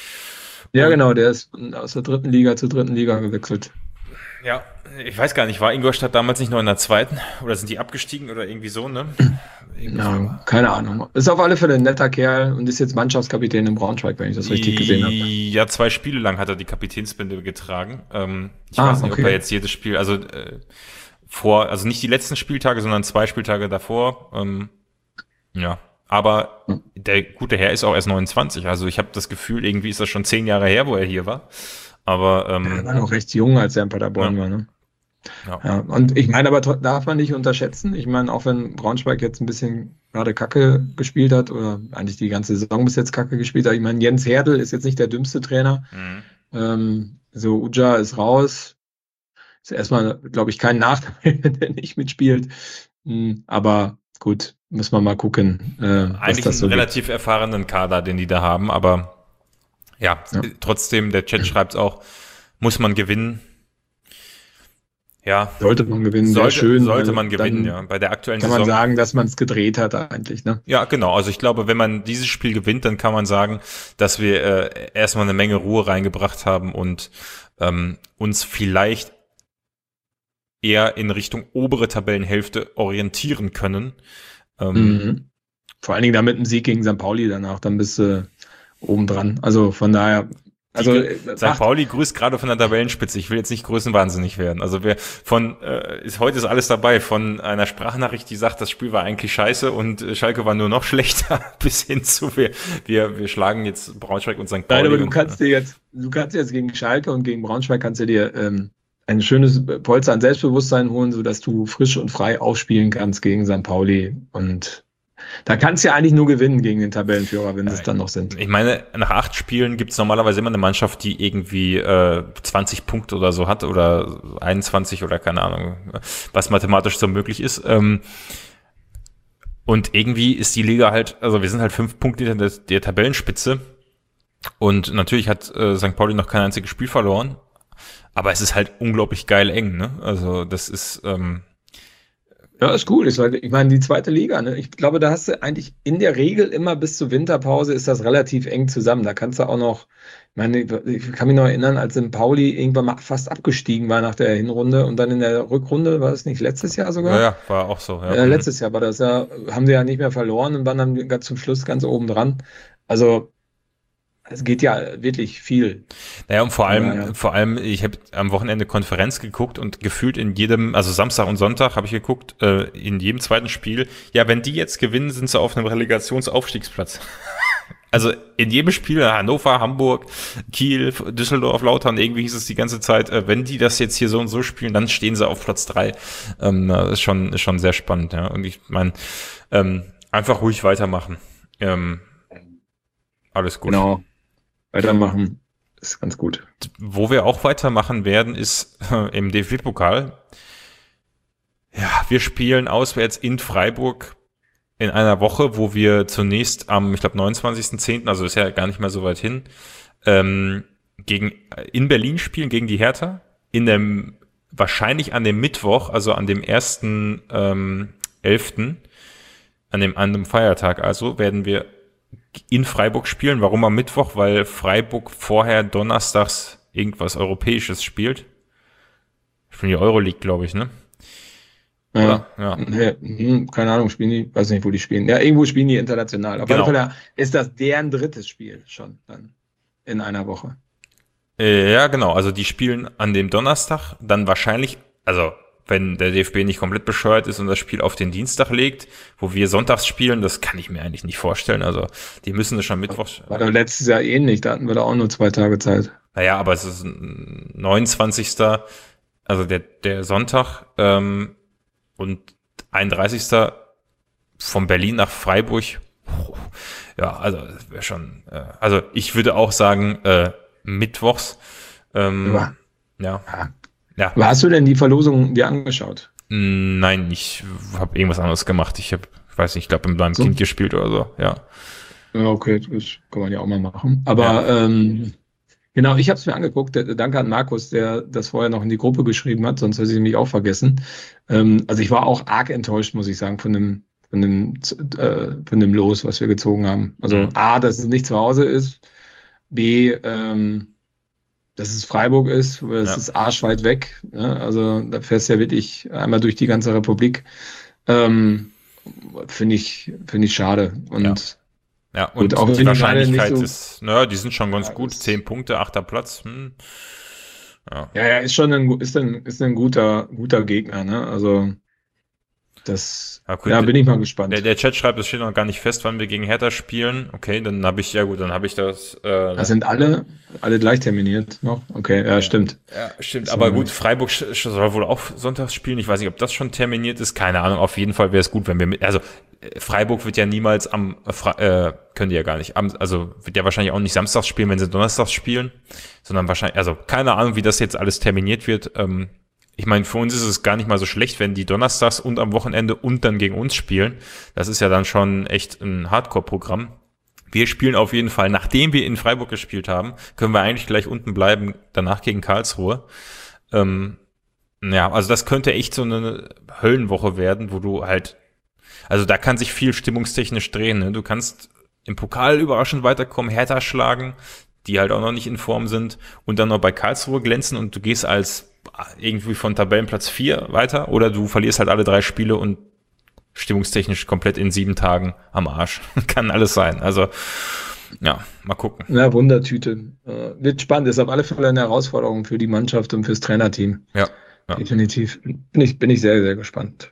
Ja, Und- genau, der ist aus der dritten Liga zur dritten Liga gewechselt. Ja, ich weiß gar nicht, war Ingolstadt damals nicht noch in der zweiten? Oder sind die abgestiegen oder irgendwie so, ne? Irgendwie Ja, keine Ahnung. Ist auf alle Fälle ein netter Kerl und ist jetzt Mannschaftskapitän in Braunschweig, wenn ich das richtig gesehen habe. Ja, zwei Spiele lang hat er die Kapitänsbinde getragen. Ähm, ich Ah, weiß nicht, okay. ob er jetzt jedes Spiel, also äh, vor, also nicht die letzten Spieltage, sondern zwei Spieltage davor. Ähm, ja, aber Hm. der gute Herr ist auch erst neunundzwanzig. Also ich habe das Gefühl, irgendwie ist das schon zehn Jahre her, wo er hier war. Aber Er ähm, war noch recht jung, als er in Paderborn Ja. war. Ne? ja. Ja, und ich meine aber, tro- darf man nicht unterschätzen. Ich meine, auch wenn Braunschweig jetzt ein bisschen gerade Kacke gespielt hat oder eigentlich die ganze Saison bis jetzt Kacke gespielt hat. Ich meine, Jens Herdl ist jetzt nicht der dümmste Trainer. Mhm. Ähm, so, Uja ist raus. Ist erstmal, glaube ich, kein Nachteil, wenn der nicht mitspielt. Hm, aber gut, muss man mal gucken, äh, was Eigentlich das so einen gibt. relativ erfahrenen Kader, den die da haben, aber ja, Ja. trotzdem, der Chat schreibt auch, muss man gewinnen. Ja, Sollte man gewinnen, sollte, sehr schön. sollte weil man gewinnen, dann ja. Bei der aktuellen Kann Saison. man sagen, dass man es gedreht hat eigentlich, ne? Ja, genau. Also ich glaube, wenn man dieses Spiel gewinnt, dann kann man sagen, dass wir äh, erstmal eine Menge Ruhe reingebracht haben und ähm, uns vielleicht eher in Richtung obere Tabellenhälfte orientieren können. Ähm, Mhm. Vor allen Dingen da mit dem Sieg gegen Sankt Pauli danach, dann bist du oben dran. Also von daher, also äh, Sankt macht- Pauli grüßt gerade von der Tabellenspitze. Ich will jetzt nicht größenwahnsinnig werden. Also wer von äh, ist heute ist alles dabei, von einer Sprachnachricht, die sagt, das Spiel war eigentlich scheiße und äh, Schalke war nur noch schlechter, bis hin zu wir wir wir schlagen jetzt Braunschweig und Sankt Pauli. Nein, aber du und, kannst dir jetzt, du kannst jetzt gegen Schalke und gegen Braunschweig kannst du dir ähm, ein schönes Polster an Selbstbewusstsein holen, sodass du frisch und frei aufspielen kannst gegen Sankt Pauli. Und da kannst du ja eigentlich nur gewinnen gegen den Tabellenführer, wenn sie es dann noch sind. Ich meine, nach acht Spielen gibt's normalerweise immer eine Mannschaft, die irgendwie äh, zwanzig Punkte oder so hat oder einundzwanzig oder keine Ahnung, was mathematisch so möglich ist. Ähm, Und irgendwie ist die Liga halt, also wir sind halt fünf Punkte hinter der, der Tabellenspitze. Und natürlich hat äh, Sankt Pauli noch kein einziges Spiel verloren. Aber es ist halt unglaublich geil eng, ne? Also das ist... Ähm, Ja, ist cool. Ist halt, ich meine, die zweite Liga, ne? Ich glaube, da hast du eigentlich in der Regel immer bis zur Winterpause ist das relativ eng zusammen. Da kannst du auch noch, ich meine, ich kann mich noch erinnern, als in Pauli irgendwann mal fast abgestiegen war nach der Hinrunde und dann in der Rückrunde, war es nicht letztes Jahr sogar? Ja, ja, war auch so. Ja. Äh, letztes Jahr war das ja, haben sie ja nicht mehr verloren und waren dann ganz zum Schluss ganz oben dran. Also, es geht ja wirklich viel. Naja, und vor allem, Ja, ja. vor allem, ich habe am Wochenende Konferenz geguckt und gefühlt in jedem, also Samstag und Sonntag habe ich geguckt, äh, in jedem zweiten Spiel, ja, wenn die jetzt gewinnen, sind sie auf einem Relegationsaufstiegsplatz. Also in jedem Spiel, Hannover, Hamburg, Kiel, Düsseldorf, Lautern, irgendwie hieß es die ganze Zeit, äh, wenn die das jetzt hier so und so spielen, dann stehen sie auf Platz drei. Ähm, das ist schon, ist schon sehr spannend, ja. Und ich meine, ähm, einfach ruhig weitermachen. Ähm, alles gut. Genau. Weitermachen ist ganz gut. Wo wir auch weitermachen werden, ist äh, im D F B-Pokal. Ja, wir spielen auswärts in Freiburg in einer Woche, wo wir zunächst am, ich glaube, neunundzwanzigsten zehnten, also ist ja gar nicht mehr so weit hin, ähm, gegen, in Berlin spielen gegen die Hertha. In dem, wahrscheinlich an dem Mittwoch, also an dem ersten Ähm, elften, an dem, an dem Feiertag also, werden wir in Freiburg spielen. Warum am Mittwoch? Weil Freiburg vorher donnerstags irgendwas Europäisches spielt. Spielen die Euroleague, glaube ich, ne? Ja. Ja. Nee, hm, keine Ahnung, spielen die, weiß nicht, wo die spielen. Ja, irgendwo spielen die international. Auf jeden Genau. Fall ist das deren drittes Spiel schon dann in einer Woche. Äh, ja, genau. Also die spielen an dem Donnerstag, dann wahrscheinlich, also wenn der D F B nicht komplett bescheuert ist und das Spiel auf den Dienstag legt, wo wir sonntags spielen, das kann ich mir eigentlich nicht vorstellen. Also die müssen es schon Mittwoch. War doch letztes Jahr ähnlich, da hatten wir da auch nur zwei Tage Zeit. Naja, aber es ist neunundzwanzigsten Also der, der Sonntag ähm, und einunddreißigsten von Berlin nach Freiburg. Ja, also das wäre schon, äh, also ich würde auch sagen, äh, mittwochs. Ähm, Ja. ja. Ja. Ja. Aber hast du denn die Verlosung dir angeschaut? Nein, ich habe irgendwas anderes gemacht. Ich habe, ich weiß nicht, ich glaube mit meinem So. Kind gespielt oder so, ja. Ja, okay, das kann man ja auch mal machen. Aber ähm, genau, ich habe es mir angeguckt. Der- Danke an Markus, der das vorher noch in die Gruppe geschrieben hat, sonst hätte ich mich auch vergessen. Ähm, also ich war auch arg enttäuscht, muss ich sagen, von dem, von dem, äh, von dem Los, was wir gezogen haben. Also Mhm. A, dass es nicht zu Hause ist. B, ähm, dass es Freiburg ist, weil es Ja. ist arschweit weg. Ne? Also da fährst du ja wirklich einmal durch die ganze Republik. Ähm, finde ich, finde ich schade. Und Ja, und Gut, auch wenn die die Wahrscheinlichkeit beide nicht ist, naja, die sind schon ganz Ja, gut. das- Zehn Punkte, achter Platz. Hm. Ja. ja, ja, ist schon ein, gu- ist ein, ist ein guter, guter Gegner, ne? Also das, Ja, gut, ja, bin ich mal gespannt. Der, der Chat schreibt, es steht noch gar nicht fest, wann wir gegen Hertha spielen. Okay, dann habe ich, ja gut, dann habe ich das. Äh, Das sind alle, alle gleich terminiert noch. Okay, ja, stimmt. Ja, stimmt. So, Aber ja. gut, Freiburg sch- sch- soll wohl auch sonntags spielen. Ich weiß nicht, ob das schon terminiert ist. Keine Ahnung. Auf jeden Fall wäre es gut, wenn wir mit, also äh, Freiburg wird ja niemals am, äh, Fra- äh, können die ja gar nicht, am, also wird ja wahrscheinlich auch nicht samstags spielen, wenn sie donnerstags spielen, sondern wahrscheinlich, also keine Ahnung, wie das jetzt alles terminiert wird. Ähm, ich meine, für uns ist es gar nicht mal so schlecht, wenn die donnerstags und am Wochenende und dann gegen uns spielen. Das ist ja dann schon echt ein Hardcore-Programm. Wir spielen auf jeden Fall, nachdem wir in Freiburg gespielt haben, können wir eigentlich gleich unten bleiben, danach gegen Karlsruhe. Ähm, ja, also das könnte echt so eine Höllenwoche werden, wo du halt, also da kann sich viel stimmungstechnisch drehen. Ne? Du kannst im Pokal überraschend weiterkommen, Hertha schlagen, die halt auch noch nicht in Form sind und dann noch bei Karlsruhe glänzen und du gehst als irgendwie von Tabellenplatz vier weiter oder du verlierst halt alle drei Spiele und stimmungstechnisch komplett in sieben Tagen am Arsch. Kann alles sein. Also, ja, mal gucken. Ja, Wundertüte. Äh, wird spannend, ist auf alle Fälle eine Herausforderung für die Mannschaft und fürs Trainerteam. Ja, ja. Definitiv. Bin ich, bin ich sehr, sehr gespannt.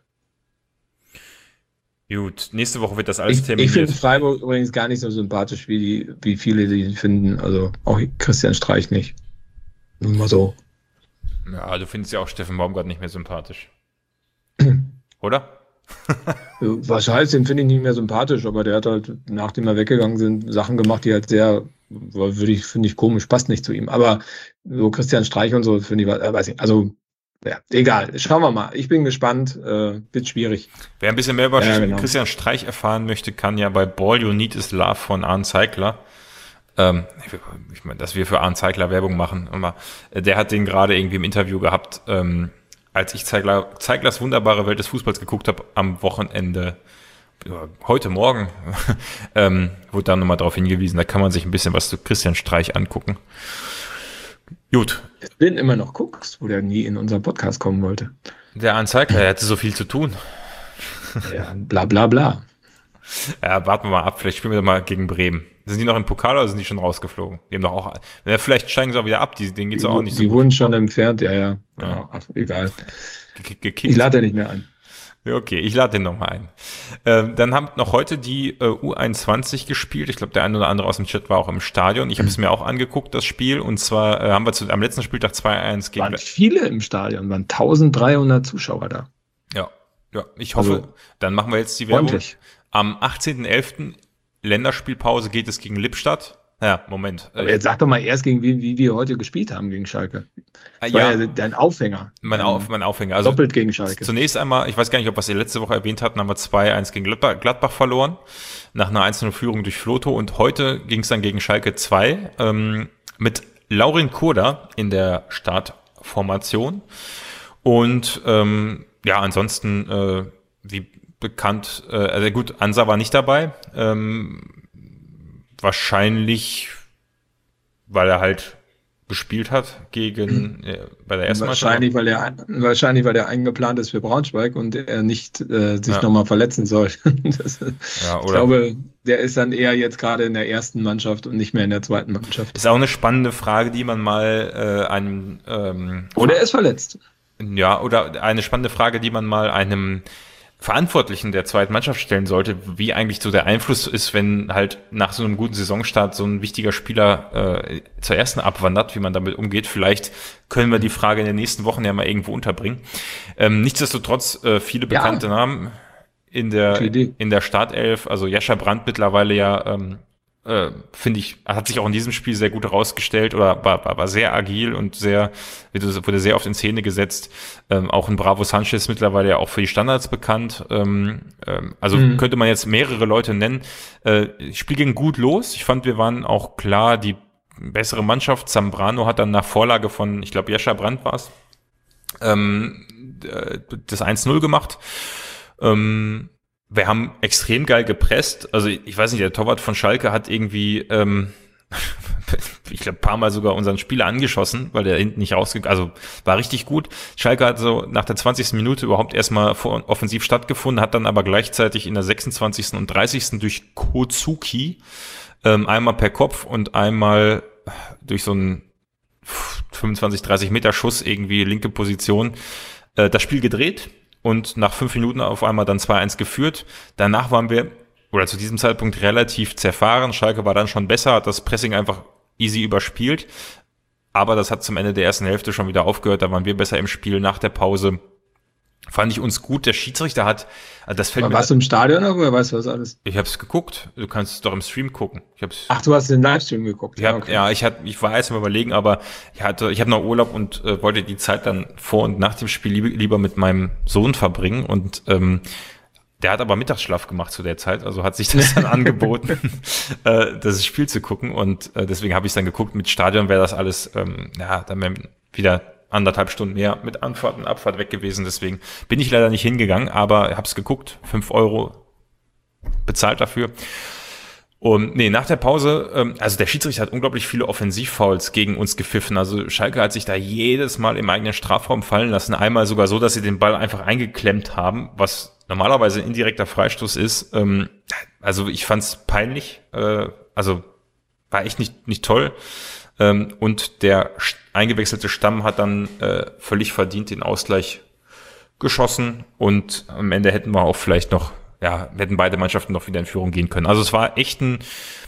Gut, nächste Woche wird das alles Ich, ich terminiert. finde Freiburg übrigens gar nicht so sympathisch, wie, die, wie viele die finden. Also auch Christian Streich nicht. Nur mal so. Ja, du findest ja auch Steffen Baumgart nicht mehr sympathisch. Oder? Wahrscheinlich, den finde ich nicht mehr sympathisch, aber der hat halt, nachdem wir weggegangen sind, Sachen gemacht, die halt sehr, würde ich, finde ich komisch, passt nicht zu ihm. Aber so Christian Streich und so, finde ich, äh, weiß ich, also ja, egal. Schauen wir mal. Ich bin gespannt. Äh, wird schwierig. Wer ein bisschen mehr über Ja, genau. Christian Streich erfahren möchte, kann ja bei Ball You Need Is Love von Arne Zeigler, ähm, ich meine, dass wir für Arne Zeigler Werbung machen, aber der hat den gerade irgendwie im Interview gehabt, ähm, als ich Zeigler, Zeiglers wunderbare Welt des Fußballs geguckt habe am Wochenende, heute Morgen, ähm, wurde dann nochmal darauf hingewiesen, da kann man sich ein bisschen was zu Christian Streich angucken. Gut. Wenn immer noch guckst, wo der nie in unseren Podcast kommen wollte. Der Arne Zeigler, er hatte so viel zu tun. Ja, bla bla bla. Ja, warten wir mal ab, vielleicht spielen wir mal gegen Bremen. Sind die noch im Pokal oder sind die schon rausgeflogen? Die haben doch auch, ja, vielleicht steigen sie auch wieder ab, die, denen geht's Die, auch nicht so die gut. wurden schon entfernt, ja, ja. Ja. ja ach, egal. Ge- gekickt. Ich lade ja nicht mehr ein. Ja, okay, ich lade den nochmal ein. Ähm, dann haben noch heute die äh, U einundzwanzig gespielt. Ich glaube, der eine oder andere aus dem Chat war auch im Stadion. Ich habe es mir auch angeguckt, das Spiel. Und zwar äh, haben wir zu, am letzten Spieltag zwei eins gegen... Waren viele im Stadion, waren eintausenddreihundert Zuschauer da. Ja, ja. Ich hoffe, Also, dann machen wir jetzt die Werbung. Ordentlich. Am achtzehnten elften Länderspielpause geht es gegen Lippstadt. Ja, Moment. Aber jetzt sag doch mal erst, gegen wie, wie wir heute gespielt haben gegen Schalke. Das ja, war ja dein Aufhänger. mein, Auf, mein Aufhänger. Also Doppelt gegen Schalke. zunächst einmal, ich weiß gar nicht, ob wir es letzte Woche erwähnt hatten, haben wir zwei eins gegen Gladbach, Gladbach verloren, nach einer eins null Führung durch Floto. Und heute ging es dann gegen Schalke zwei ähm, mit Laurin Kurda in der Startformation. Und ähm, ja, ansonsten, äh, wie bekannt, äh, also gut, Ansa war nicht dabei. Ähm, wahrscheinlich, weil er halt gespielt hat gegen äh, bei der ersten Wahrscheinlich, weil er wahrscheinlich, weil er eingeplant ist für Braunschweig und er nicht äh, sich Ja. nochmal verletzen soll. Das, Ja, ich oder glaube, der ist dann eher jetzt gerade in der ersten Mannschaft und nicht mehr in der zweiten Mannschaft. ist auch eine spannende Frage, die man mal äh, einem ähm, Oder er ist verletzt. ja, oder eine spannende Frage, die man mal einem Verantwortlichen der zweiten Mannschaft stellen sollte, wie eigentlich so der Einfluss ist, wenn halt nach so einem guten Saisonstart so ein wichtiger Spieler äh, zur ersten abwandert, wie man damit umgeht. Vielleicht können wir die Frage in den nächsten Wochen ja mal irgendwo unterbringen. Ähm, nichtsdestotrotz äh, viele Ja. bekannte Namen in der Gute Idee. in der Startelf. Also Jascha Brandt mittlerweile ja, ähm, äh, finde ich, hat sich auch in diesem Spiel sehr gut herausgestellt oder war, war, war sehr agil und sehr, wurde sehr oft in Szene gesetzt. Ähm, auch ein Bravo Sanchez mittlerweile ja auch für die Standards bekannt. Ähm, ähm, also Mhm. könnte man jetzt mehrere Leute nennen. Äh, das Spiel ging gut los. Ich fand, wir waren auch klar die bessere Mannschaft. Zambrano hat dann nach Vorlage von, ich glaube, Jascha Brandt war es, ähm, äh, das eins null gemacht. Ähm, wir haben extrem geil gepresst. Also ich weiß nicht, der Torwart von Schalke hat irgendwie, ähm, ich glaube, ein paar Mal sogar unseren Spieler angeschossen, weil der hinten nicht rausgegangen, also war richtig gut. Schalke hat so nach der zwanzigsten Minute überhaupt erstmal vor- offensiv stattgefunden, hat dann aber gleichzeitig in der sechsundzwanzigsten und dreißigsten durch Kozuki ähm, einmal per Kopf und einmal durch so einen fünfundzwanzig, dreißig Meter Schuss irgendwie linke Position äh, das Spiel gedreht und nach fünf Minuten auf einmal dann zwei eins geführt. Danach waren wir, oder zu diesem Zeitpunkt relativ zerfahren. Schalke war dann schon besser, hat das Pressing einfach easy überspielt. Aber das hat zum Ende der ersten Hälfte schon wieder aufgehört. Da waren wir besser im Spiel. Nach der Pause fand ich uns gut. Der Schiedsrichter hat, also das fällt Aber mir, warst du im Stadion oder woher weißt du das alles? ich habe es geguckt. Du kannst es doch im Stream gucken. Ich hab's, Ach, du hast den Livestream geguckt. ich hab, ja, ich hatte, ich war erst mal überlegen, aber ich hatte, ich habe noch Urlaub und äh, wollte die Zeit dann vor und nach dem Spiel lieber, lieber mit meinem Sohn verbringen und ähm, der hat aber Mittagsschlaf gemacht zu der Zeit, also hat sich das dann angeboten, äh, das Spiel zu gucken und äh, deswegen habe ich dann geguckt. Mit Stadion wäre das alles, ähm, ja, dann wäre wieder anderthalb Stunden mehr mit Anfahrt und Abfahrt weg gewesen. Deswegen bin ich leider nicht hingegangen, aber habe es geguckt, fünf Euro bezahlt dafür. Und nee, nach der Pause, ähm, also der Schiedsrichter hat unglaublich viele Offensivfouls gegen uns gepfiffen. Also Schalke hat sich da jedes Mal im eigenen Strafraum fallen lassen. Einmal sogar so, dass sie den Ball einfach eingeklemmt haben, was normalerweise ein indirekter Freistoß ist. Ähm, also ich fand's peinlich. Äh, also war echt nicht nicht toll. Ähm, und der eingewechselte Stamm hat dann äh, völlig verdient den Ausgleich geschossen. Und am Ende hätten wir auch vielleicht noch ja, hätten beide Mannschaften noch wieder in Führung gehen können. Also es war echt ein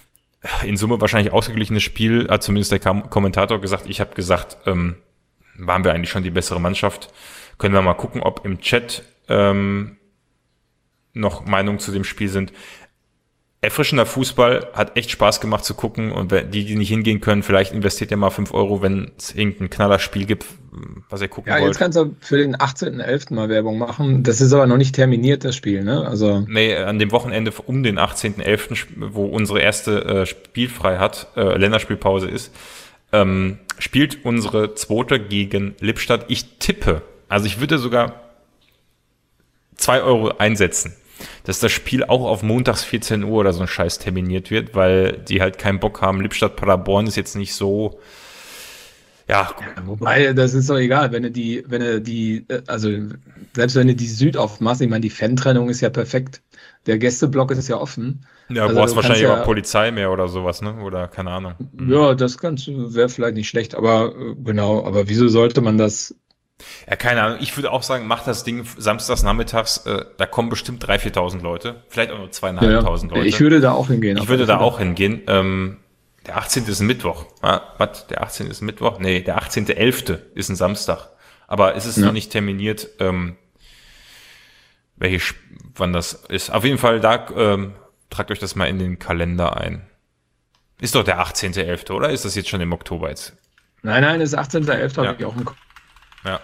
in Summe wahrscheinlich ausgeglichenes Spiel, hat zumindest der Kam- Kommentator gesagt. Ich habe gesagt, ähm, waren wir eigentlich schon die bessere Mannschaft. Können wir mal gucken, ob im Chat ähm, noch Meinungen zu dem Spiel sind. erfrischender Fußball, hat echt Spaß gemacht zu gucken und die, die nicht hingehen können, vielleicht investiert ihr mal fünf Euro, wenn es irgendein Knallerspiel gibt, was ihr gucken ja, wollt. Ja, jetzt kannst du für den achtzehnten elften mal Werbung machen. Das ist aber noch nicht terminiert, das Spiel, ne? Also nee, an dem Wochenende um den achtzehnten elften, wo unsere erste äh, spielfrei hat, äh, Länderspielpause ist, ähm, spielt unsere zweite gegen Lippstadt. Ich tippe, also ich würde sogar zwei Euro einsetzen, dass das Spiel auch auf montags vierzehn Uhr oder so ein Scheiß terminiert wird, weil die halt keinen Bock haben. Lippstadt-Paderborn ist jetzt nicht so, ja. ja. Wobei, das ist doch egal, wenn du die, wenn du die, also selbst wenn du die Süd aufmachst, ich meine, die Fan-Trennung ist ja perfekt. Der Gästeblock ist ja offen. Ja, also du brauchst wahrscheinlich ja, aber Polizei mehr oder sowas, ne? Oder keine Ahnung. Ja, das kannst du, wäre vielleicht nicht schlecht, aber genau, aber wieso sollte man das? Ja, keine Ahnung. Ich würde auch sagen, mach das Ding samstags nachmittags, äh, da kommen bestimmt dreitausend, viertausend Leute. Vielleicht auch nur zweieinhalbtausend ja, Leute. Ich würde da auch hingehen. Ich würde da auch hingehen. Ähm, der achtzehnte ist ein Mittwoch. Ah, was? Der achtzehnte ist ein Mittwoch? Nee, der achtzehnte elfte ist ein Samstag. Aber es ist ja. noch nicht terminiert, ähm, welche, wann das ist. Auf jeden Fall, da ähm, tragt euch das mal in den Kalender ein. Ist doch der achtzehnte elfte, oder? Ist das jetzt schon im Oktober jetzt? Nein, nein, das ist achtzehnter elfter Ja. habe ich auch im Kopf. Ja.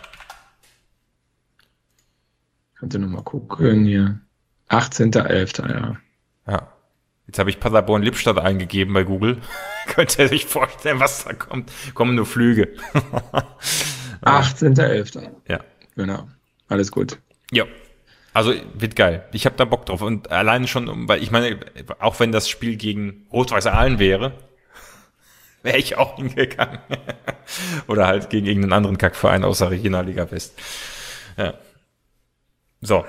Könnte noch mal gucken hier. achtzehnter elfter ja. Ja. Jetzt habe ich Paderborn-Lippstadt eingegeben bei Google. Könnt ihr sich vorstellen, was da kommt? Kommen nur Flüge. achtzehnter elfter Ja. Genau. Alles gut. Ja. Also wird geil. Ich habe da Bock drauf. Und allein schon, weil ich meine, auch wenn das Spiel gegen Rot-Weiß Aalen wäre, wäre ich auch hingegangen. Oder halt gegen irgendeinen anderen Kackverein außer Regionalliga West. Ja. So.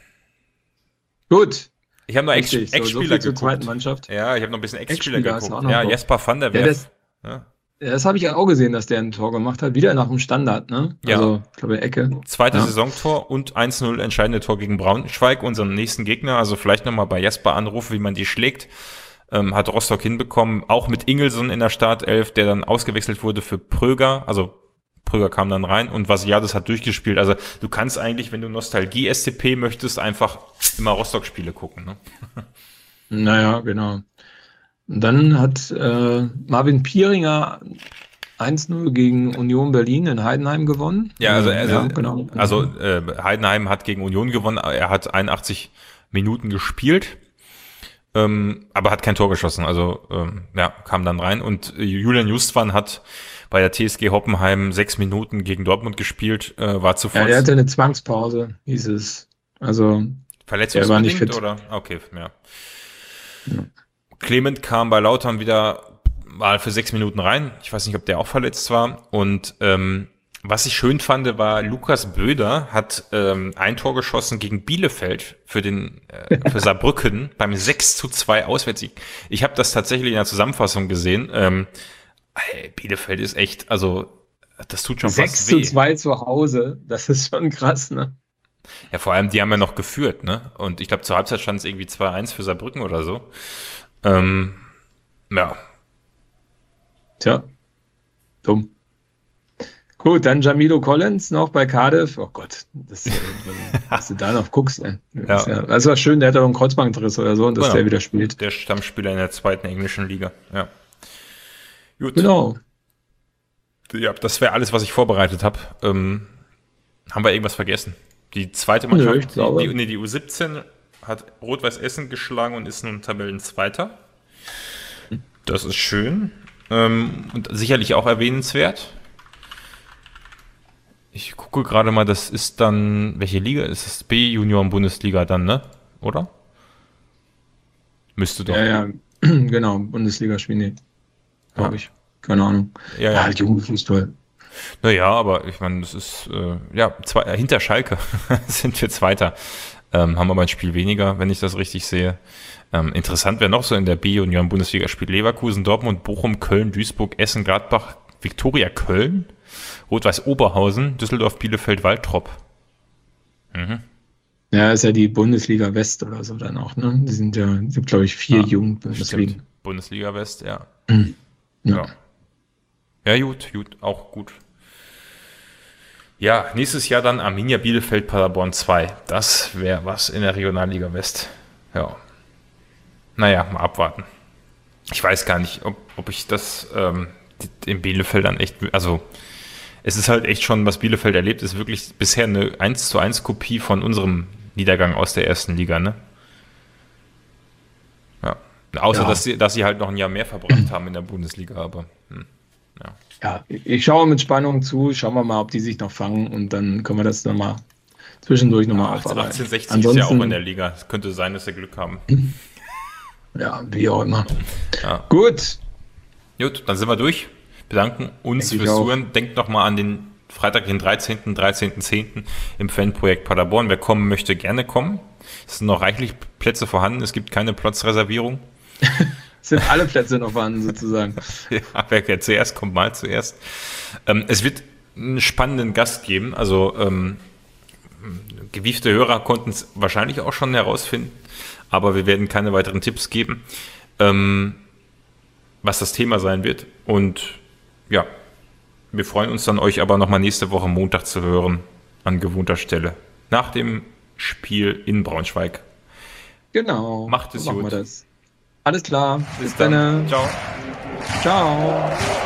Gut. Ich habe noch Ex- Richtig, so, Ex-Spieler so viel zur geguckt. zweiten Mannschaft. Ja, ich habe noch ein bisschen Ex-Spieler Ex-Spieler hast du geguckt. auch noch Ja, drauf. Jesper van der Ja, Werf. das, Ja. ja, das habe ich auch gesehen, dass der ein Tor gemacht hat. Wieder nach dem Standard, ne? Ja. Also, ich glaube, Ecke. Zweite Ja. Saisontor und eins null entscheidende Tor gegen Braunschweig, unseren nächsten Gegner. Also vielleicht nochmal bei Jesper anrufen, wie man die schlägt. Ähm, hat Rostock hinbekommen. Auch mit Ingelsson in der Startelf, der dann ausgewechselt wurde für Pröger. Also Pröger kam dann rein und Vasiadis hat durchgespielt. Also du kannst eigentlich, wenn du Nostalgie-S C P möchtest, einfach immer Rostock-Spiele gucken. Ne? Naja, genau. Und dann hat äh, Marvin Pieringer eins null gegen Union Berlin in Heidenheim gewonnen. Ja, also, also, ja, genau. also äh, Heidenheim hat gegen Union gewonnen. Er hat einundachtzig Minuten gespielt, ähm, aber hat kein Tor geschossen. Also ähm, ja, kam dann rein. Und äh, Julian Justwan hat bei der T S G Hoppenheim sechs Minuten gegen Dortmund gespielt, äh, war zuvor. Ja, er hatte eine Zwangspause, hieß es. Also verletzungsbedingt fit. oder? Okay, ja. Ja. Clement kam bei Lautern wieder mal für sechs Minuten rein. Ich weiß nicht, ob der auch verletzt war. Und ähm, was ich schön fand, war Lukas Böder hat ähm, ein Tor geschossen gegen Bielefeld für den äh, für Saarbrücken beim sechs zu zwei Auswärtssieg. Ich habe das tatsächlich in der Zusammenfassung gesehen. Ähm, ey, Bielefeld ist echt, also das tut schon sechs fast weh. zu zwei zu Hause, das ist schon krass, ne? Ja, vor allem, die haben ja noch geführt, ne? Und ich glaube, zur Halbzeit stand es irgendwie zwei eins für Saarbrücken oder so. Ähm, ja. Tja, dumm. Gut, dann Jamilo Collins noch bei Cardiff. Oh Gott, das, äh, dass du da noch guckst. Ey. Das, Ja. ja, das war schön, der hat doch einen Kreuzbandriss oder so und dass Genau. der wieder spielt. Der Stammspieler in der zweiten englischen Liga, ja. Gut. Genau. Ja, das wäre alles, was ich vorbereitet habe. Ähm, haben wir irgendwas vergessen? Die zweite Mannschaft, Nö, ich glaube- die, die, nee, die U siebzehn hat Rot-Weiß Essen geschlagen und ist nun Tabellenzweiter. Das ist schön. Ähm, und sicherlich auch erwähnenswert. Ich gucke gerade mal, das ist dann, welche Liga ist das? B-Junioren-Bundesliga dann, ne? Oder? Müsste doch. Ja, ja, genau, Bundesliga spielen die, glaube Ja. ich. Keine Ahnung. Ja, Ja, ja. Jugendfußball. Naja, aber ich meine, das ist, äh, ja, zwei, äh, hinter Schalke sind wir Zweiter. Ähm, haben aber ein Spiel weniger, wenn ich das richtig sehe. Ähm, interessant wäre noch so in der B-Union-Bundesliga spielt Leverkusen, Dortmund, Bochum, Köln, Duisburg, Essen, Gladbach, Viktoria Köln, Rot-Weiß Oberhausen, Düsseldorf, Bielefeld, Waltrop. Mhm. Ja, ist ja die Bundesliga West oder so dann auch, ne? Die sind ja, es gibt, glaube ich, vier Ja, Jugendbundesligen. Stimmt. Bundesliga West, ja. Ja. Ja, gut, gut, auch gut. Ja, nächstes Jahr dann Arminia Bielefeld, Paderborn zwei. Das wäre was in der Regionalliga West. Ja. Naja, mal abwarten. Ich weiß gar nicht, ob, ob ich das ähm, in Bielefeld dann echt, also es ist halt echt schon, was Bielefeld erlebt, ist wirklich bisher eine eins zu eins Kopie von unserem Niedergang aus der ersten Liga, ne? Ja. Außer, Ja. dass sie, dass sie halt noch ein Jahr mehr verbracht haben in der Bundesliga, aber hm, ja. Ja, ich schaue mit Spannung zu, schauen wir mal, ob die sich noch fangen und dann können wir das nochmal zwischendurch nochmal aufarbeiten. achtzehn sechzig Ansonsten, ist ja auch in der Liga. Es könnte sein, dass sie Glück haben. Ja, wie auch immer. Ja. Gut. Gut, dann sind wir durch. Bedanken uns Denke ich fürs auch. Zuhören. Denkt nochmal an den Freitag, den dreizehnten dreizehnten zehnten im Fanprojekt Paderborn. Wer kommen möchte, gerne kommen. Es sind noch reichlich Plätze vorhanden. Es gibt keine Platzreservierung. Es sind alle Plätze noch vorhanden, sozusagen. Ja, wer zuerst kommt, mal zuerst. Ähm, es wird einen spannenden Gast geben. Also ähm, gewiefte Hörer konnten es wahrscheinlich auch schon herausfinden. Aber wir werden keine weiteren Tipps geben, ähm, was das Thema sein wird. Und ja, wir freuen uns dann, euch aber nochmal nächste Woche Montag zu hören, an gewohnter Stelle, nach dem Spiel in Braunschweig. Genau. Macht es so machen gut. wir das. Alles klar. Bis dann. Ciao. Ciao.